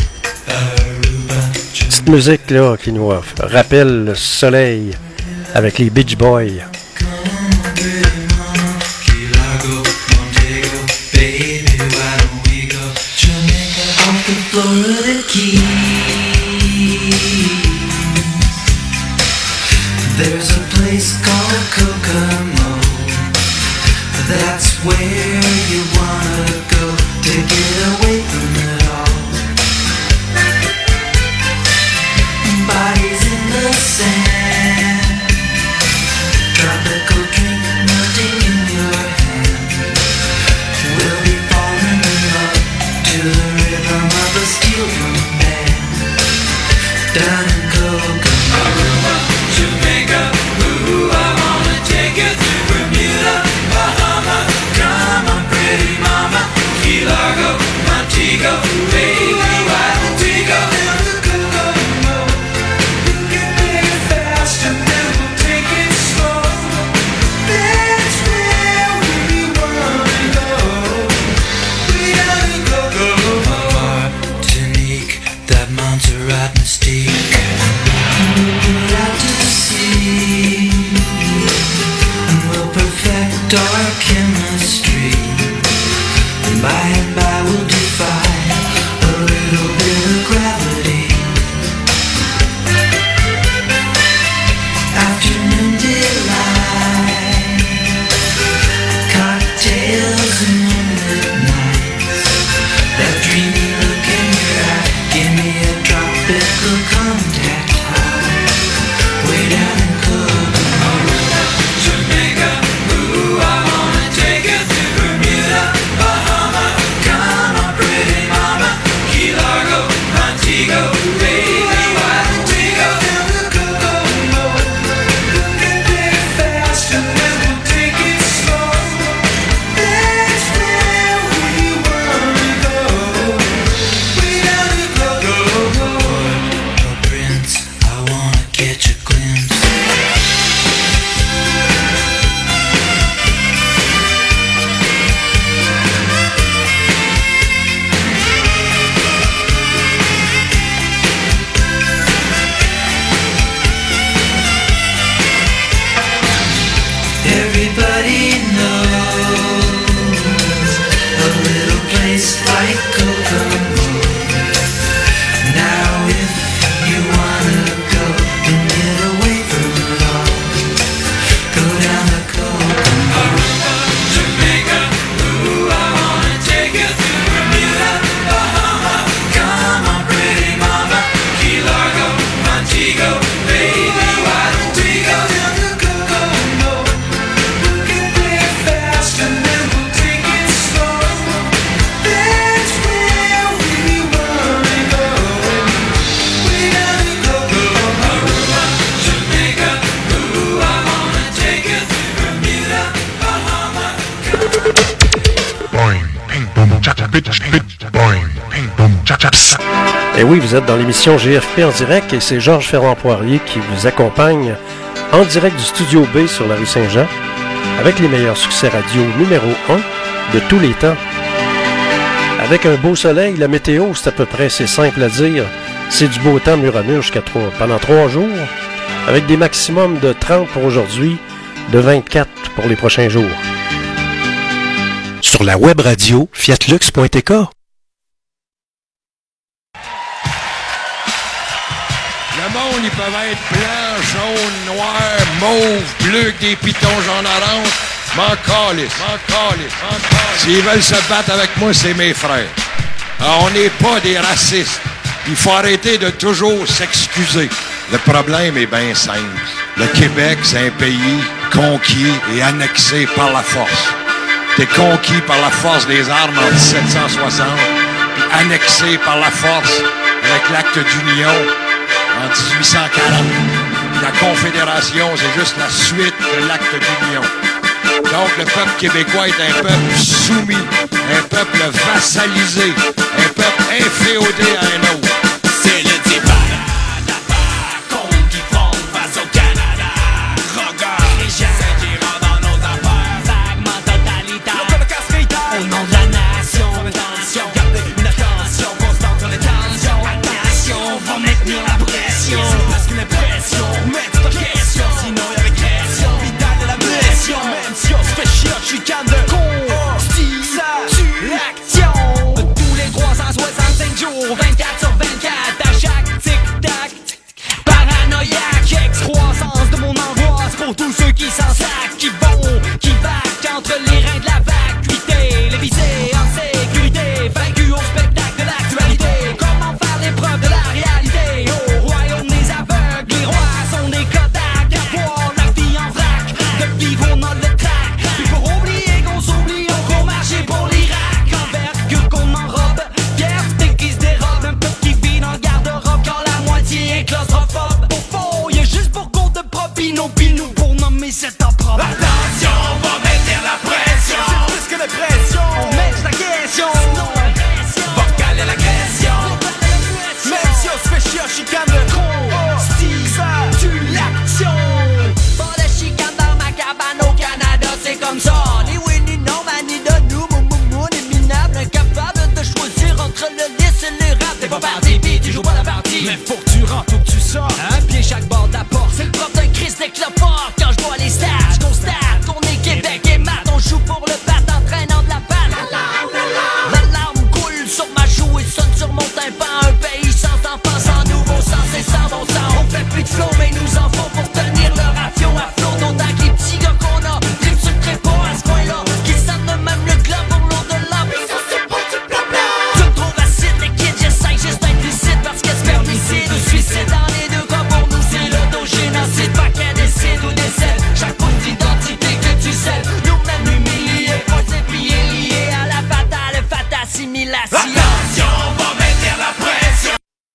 Petite musique, là, qui nous rappelle le soleil avec les Beach Boys. Florida Keys. There's a place called Kokomo. That's where you wanna go to get away from it all. Bodies in the sand, tropical drink melting in your hand. We'll be falling in love to the rhythm of a steel drum band. Down in Kokomo, Aruba, Jamaica, ooh, I wanna take you to Bermuda, Bahama. Come on, pretty mama, Key Largo, Montego, baby, why don't we go down to Kokomo? We can make it fast and then we'll take it slow. That's where we wanna go. We gotta go, go, go. Martinique, that Montserrat mystique. We'll out to sea, and we'll perfect our chemistry. And by and by we'll defy a little bit of gravity. Afternoon delight, cocktails and moonlit nights. That dreamy look in your eye, give me a tropical contact high. Way down in Kokomo, Jamaica, ooh, I wanna take you to Bermuda, Bahama. Come on, pretty mama, Key Largo, Montego, baby, why don't we go down to Kokomo? We'll get there fast and then we'll take it slow. That's where we wanna go. We gotta go, go, go. Oh, Prince, I wanna catch a glimpse. Everybody knows a little place like Kokomo. Now if you wanna go and get away from it all, go down to Kokomo. Aruba, Jamaica, ooh, I wanna take you to Bermuda, Bahama. Come on, pretty mama, Key Largo, Montego, baby, why don't we go down to Kokomo? We'll get there fast and then we'll take it slow. That's where we wanna go. We gotta go, go. Aruba, Jamaica, ooh, I wanna take you to Bermuda, Bahama. Boing, ping, boom, cha cha, bitch, bitch, boing, ping, boom, cha cha, pss. Et oui, vous êtes dans l'émission G F P en direct et c'est Georges Ferrand-Poirier qui vous accompagne en direct du Studio B sur la rue Saint-Jean avec les meilleurs succès radio numéro un de tous les temps. Avec un beau soleil, la météo, c'est à peu près, c'est simple à dire, c'est du beau temps mur à mur jusqu'à trois, pendant trois jours, avec des maximums de trente pour aujourd'hui, de vingt-quatre pour les prochains jours. Sur la web radio fiatlux point t k. Le monde, ils peuvent être blanc, jaune, noir, mauve, bleu, avec des pitons jaune orange. M'en calisse, m'en calisse, m'en calisse. S'ils veulent se battre avec moi, c'est mes frères. Alors, on n'est pas des racistes. Il faut arrêter de toujours s'excuser. Le problème est bien simple. Le Québec, c'est un pays conquis et annexé par la force. T'es conquis par la force des armes en dix-sept cent soixante, puis annexé par la force avec l'acte d'union en dix-huit cent quarante. La Confédération, c'est juste la suite de l'acte d'union. Donc le peuple québécois est un peuple soumis, un peuple vassalisé, un peuple inféodé à un autre. C'est le débat contre qui prend face au Canada. Regard, les gens qui rentrent dans nos affaires. Vaguement totalitaire, au nom de la nation. Attention, gardez une attention constante sur les tensions. Attention, va maintenir la pression. Parce qu'une impression, mettre ta question. Sinon y'a régression, vital de la pression. Même si on se fait chier, chicane de constitution. Tous les trois cent soixante-cinq jours, vingt-quatre sur vingt-quatre, à chaque tic-tac. Paranoïaque, excroissance de mon angoisse pour tous ceux qui s'en sacent, qui vont, qui vaquent entre les reins de la vacuité. Les visés en sécurité, vaincus au spectacle de l'actualité. Comment faire l'épreuve de la réalité? Au royaume des aveugles, les rois sont des Kodak. À voir la vie en vrac, de vivre on a le trac. Puis pour oublier qu'on s'oublie, on court marcher pour l'Irak. Envergure qu'on enrobe, fierté qui se dérobe. Un peuple qui vit dans le garde-robe quand la moitié est claustrophobe. Au fond, y'a juste pour compte de propre, nos nous pour nommer cet opprobre. Attention, on va mettre la pression. C'est plus que la pression, on met la question. Va caler l'agression. Même si on se fait chier, chicane de constitution. Pas de chicane dans ma cabane au Canada, c'est comme ça. Ni oui, ni non, man, ni de nous, mou, mou, mou, ni minable, incapable de choisir entre le lys et le rap. T'es pas parti, pis tu joues pas la partie. Mais faut que tu rentres ou que tu sors. Un pied chaque bord de la porte, c'est le propre d'un Christ des cloports. Quand je vois les stats, je constate qu'on est Québec et mat. On joue pour le bat en traînant de la patte. La larme coule sur ma joue et sonne sur mon tympan. Un pays sans enfants, sans nouveau sens et sans bon sens. On fait plus de flow, mais nous en faut pour tenir le ration à flot. D'autant que les petits gars qu'on a, trip sur le trépas à ce coin-là. Qu'ils sentent même le globe pour l'eau de l'homme. Tu me trouves acide, les kids, j'essaye juste d'être lucide parce que c'est permisside ou suicide. Dans les deux cas, pour nous, c'est l'autogénocide. Pas qu'elle décide ou décède. Chaque bout d'identité que tu cèdes, nous-mêmes humiliés, posés, pliés, liés à la fatale, fatale assimilation. Attention, on va mettre la pression.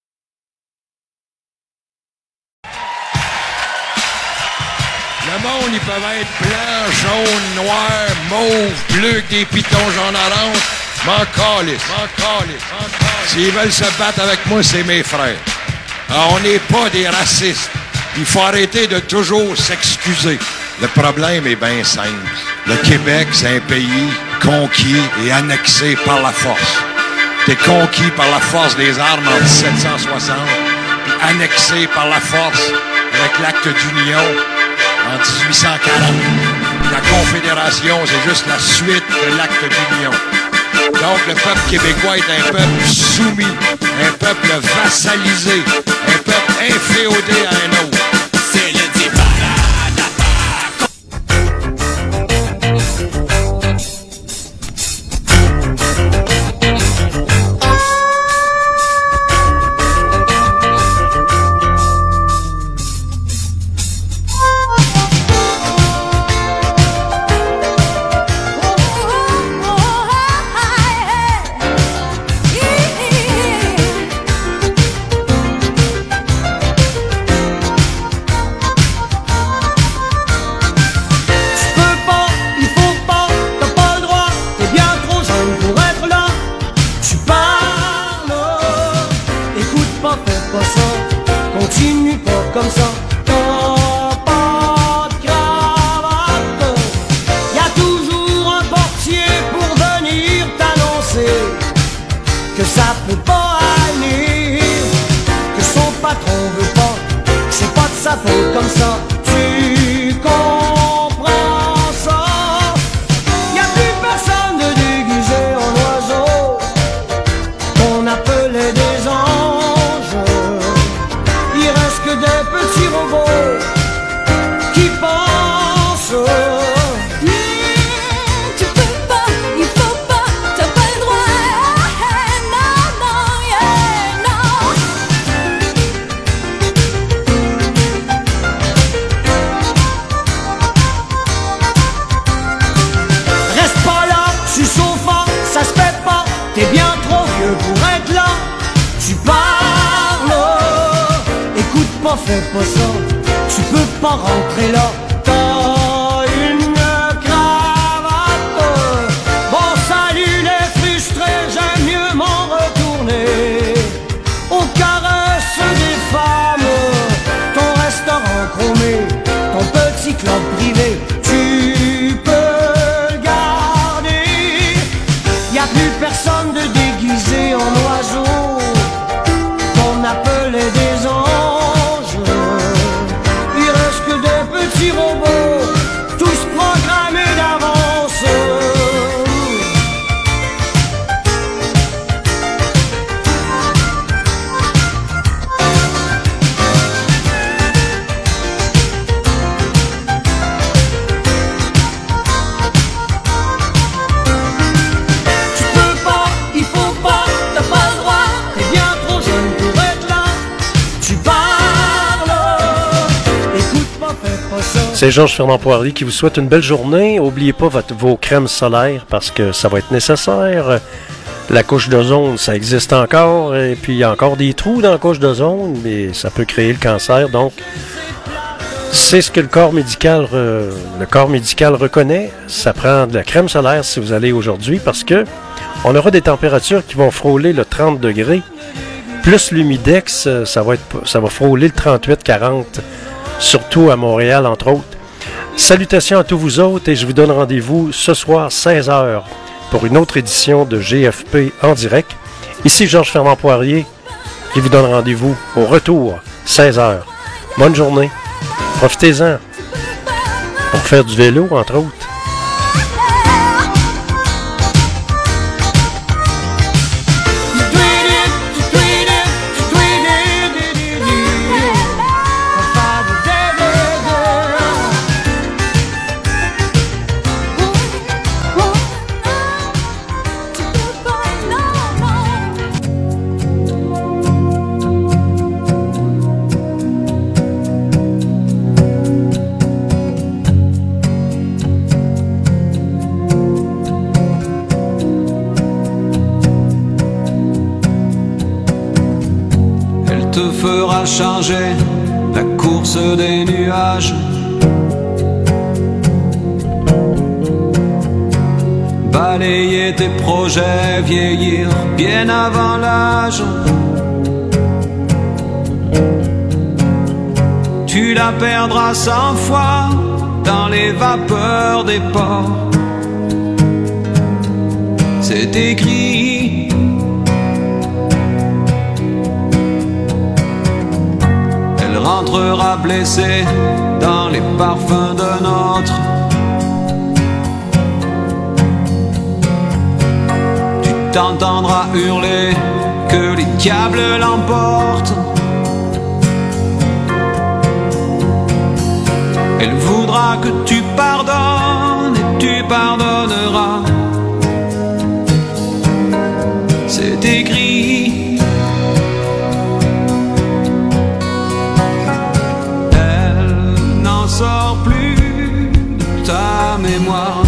Le monde, ils peuvent être blanc, jaune, noir, mauve, bleu, avec des pitons jaune orange. M'en calisse, m'en calisse, m'en calisse. S'ils veulent se battre avec moi, c'est mes frères. Alors, on n'est pas des racistes. Il faut arrêter de toujours s'excuser. Le problème est bien simple. Le Québec, c'est un pays conquis et annexé par la force. T'es conquis par la force des armes en dix-sept cent soixante, puis annexé par la force avec l'acte d'union en dix-huit cent quarante. La Confédération, c'est juste la suite de l'acte d'union. Donc, le peuple québécois est un peuple soumis, un peuple vassalisé, un peuple inféodé à un autre. C'est le débat. Fais pas ça, tu peux pas rentrer là. T'as une cravate. C'est Georges Fernand Poirier qui vous souhaite une belle journée. N'oubliez pas votre, vos crèmes solaires parce que ça va être nécessaire. La couche d'ozone, ça existe encore. Et puis, il y a encore des trous dans la couche d'ozone, mais ça peut créer le cancer. Donc, c'est ce que le corps médical, euh, le corps médical reconnaît. Ça prend de la crème solaire si vous allez aujourd'hui parce que on aura des températures qui vont frôler le trente degrés. Plus l'humidex, ça va, être, ça va frôler le trente-huit quarante, surtout à Montréal, entre autres. Salutations à tous vous autres et je vous donne rendez-vous ce soir, seize heures, pour une autre édition de G F P en direct. Ici Georges Fernand Poirier qui vous donne rendez-vous au retour, seize heures. Bonne journée. Profitez-en pour faire du vélo, entre autres. Changer la course des nuages, balayer tes projets, vieillir bien avant l'âge. Tu la perdras cent fois dans les vapeurs des ports. C'est écrit. Rentrera blessée dans les parfums d'un autre. Tu t'entendras hurler que les diables l'emportent. Elle voudra que tu pardonnes et tu pardonneras. C'est écrit. Sors plus de ta mémoire,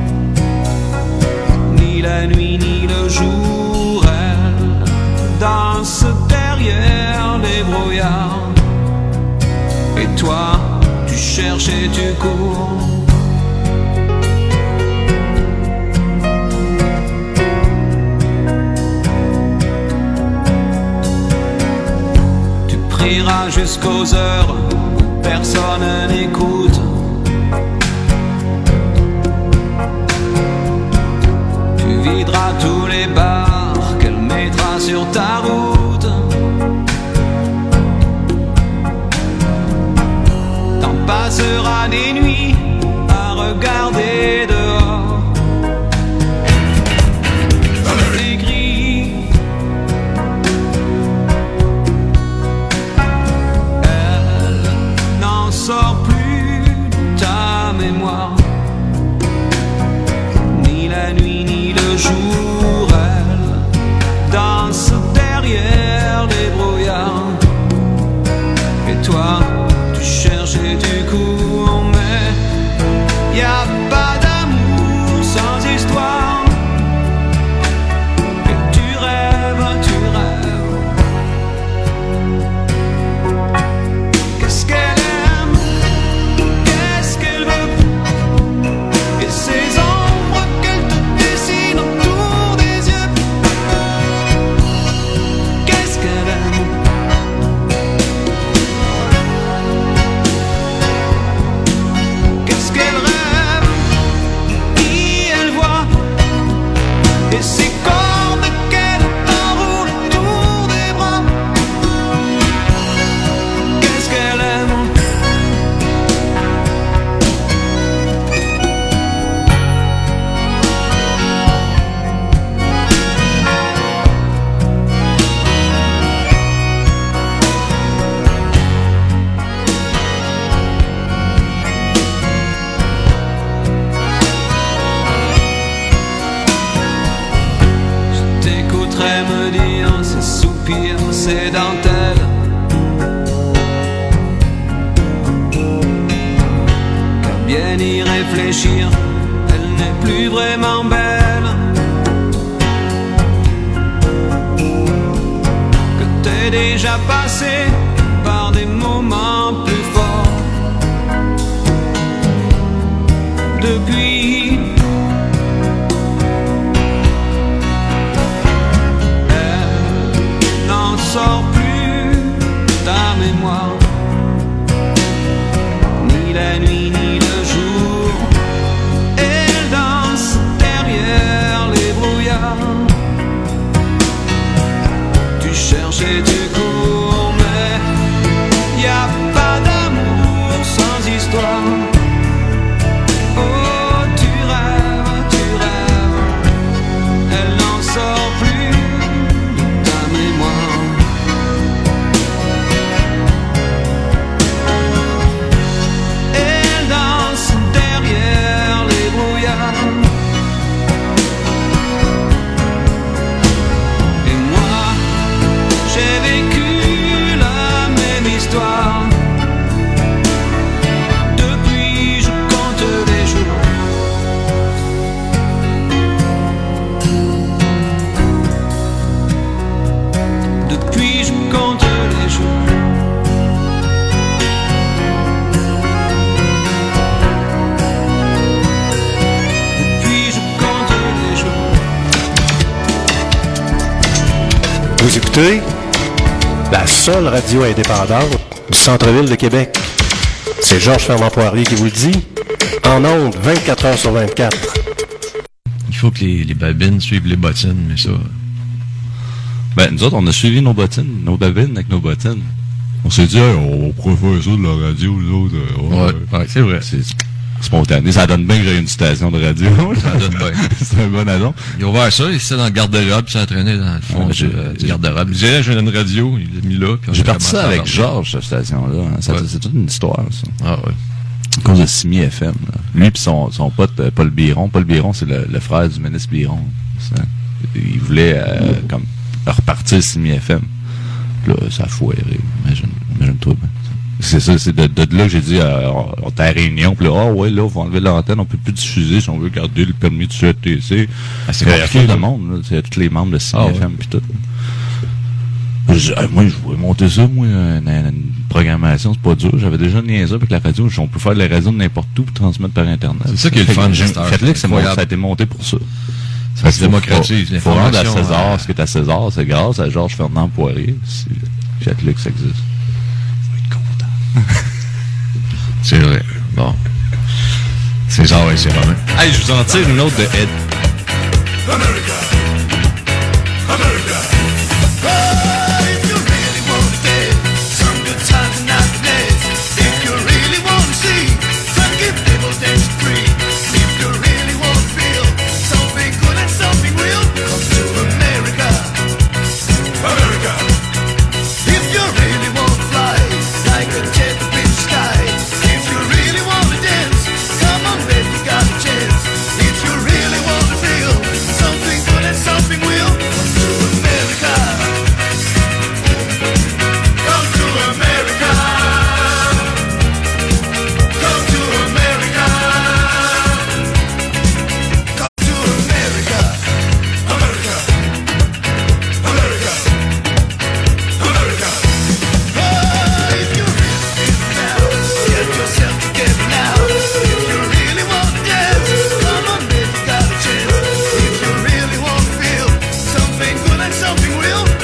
ni la nuit ni le jour. Elle danse derrière les brouillards, et toi tu cherches et tu cours. Tu prieras jusqu'aux heures personne n'écoute. Tu videras tous les bars qu'elle mettra sur ta route. T'en passeras des nuits à regarder dehors. C'est écrit. Sors plus de ta mémoire, ni la nuit ni le jour. Elle danse derrière les brouillards, et toi tu cherches et tu cours. Mais y a pas d'amour sans histoire, et tu rêves, tu rêves. Qu'est-ce qu'elle ces ombres qu'elle te dessine autour des yeux. Qu'est-ce qu'elle aime? Qu'est-ce qu'elle rêve? Qui elle voit? Et ces cordes qu'elle enroule autour des bras. Qu'est-ce qu'elle aime? Me dire ces soupirs, ces dentelles. réfléchir, elle n'est plus vraiment belle. Que t'es déjà passé par des moments plus forts. Depuis, elle n'en sort plus ta mémoire. Ni la nuit ni le jour, elle danse derrière les brouillards. Tu cherches et tu cours, mais y a pas d'amour sans histoire. Oh, tu rêves, tu rêves, elle n'en sort plus de ta mémoire. Elle danse derrière les brouillards. Et moi, j'ai vécu la même histoire. Depuis, je compte les jours. Depuis, je compte les jours. Depuis, je compte les jours. Vous écoutez la seule radio indépendante du centre-ville de Québec. C'est Georges Fernand Poirier qui vous le dit. En ondes, vingt-quatre heures sur vingt-quatre. Il faut que les, les babines suivent les bottines, mais ça... Ben, nous autres, on a suivi nos bottines, nos babines avec nos bottines. On s'est dit, hey, on pourrait faire ça de la radio, nous autres. Euh, ouais, ouais, ouais, c'est vrai. C'est spontané. Ça donne bien que j'ai une station de radio. Ça donne bien. C'est un bon addon. Il a ouvert ça, il s'est dans le garde-robe, il s'est entraîné dans le fond Ouais, du, j'ai- du garde-robe. Il disait, j'ai une radio, il l'a mis là. Puis on J'ai a parti commencé ça à avec parler. Georges, cette station-là. hein. Ça, Ouais. C'est toute une histoire, ça. Ah ouais. À cause de Simi F M. Là. Lui pis son, son pote euh, Paul Biron. Paul Biron, c'est le, le frère du ministre Biron. Ça. Il voulait euh, comme repartir Simi F M. Puis là, ça a foiré. Imagine, imagine-toi. Ben. C'est ça, c'est de, de là que j'ai dit, euh, on, on était à la réunion, puis là, ah ouais, là, on va enlever l'antenne, on peut plus diffuser si on veut garder le permis de C T C. Ah, c'est Il y a compliqué, tout là. le monde, là, c'est tous les membres de Simi Ah, F M ouais. puis tout. Je dis, ah, moi, je voulais monter ça, moi, une, une programmation, c'est pas dur. J'avais déjà niaisé avec la radio. On peut faire de la radio de n'importe où pour transmettre par Internet. C'est ça qui est le fun, cette heure. Faites-le que c'est mon- Incroyable. ça a été monté pour ça. Ça Parce se qu'il faut- démocratise, faut- faut rendre à l'information, César euh, ce qui est à César. C'est grâce à Georges Fernand Poirier. C'est- Faites-le que ça existe. C'est vrai. Bon. César et c'est Romain. Hey, je vous en tire une autre de Ed. America, America. Oh, if you really want to dance, some good times and not the days. If you really want to see, funky people dance free. If you really want to feel something good and something real, come to America, America. If you really want to fly like a jet up in the sky, if you really want to dance, come on, baby, you got a chance. If you really want to feel something good and something real, come to America. Come to America. Come to America. Come to America. America. America. America. Oh, if you really feel now, get yourself together now. If you really want to dance, come on, baby, got a chance. If you really want to feel something good and something real,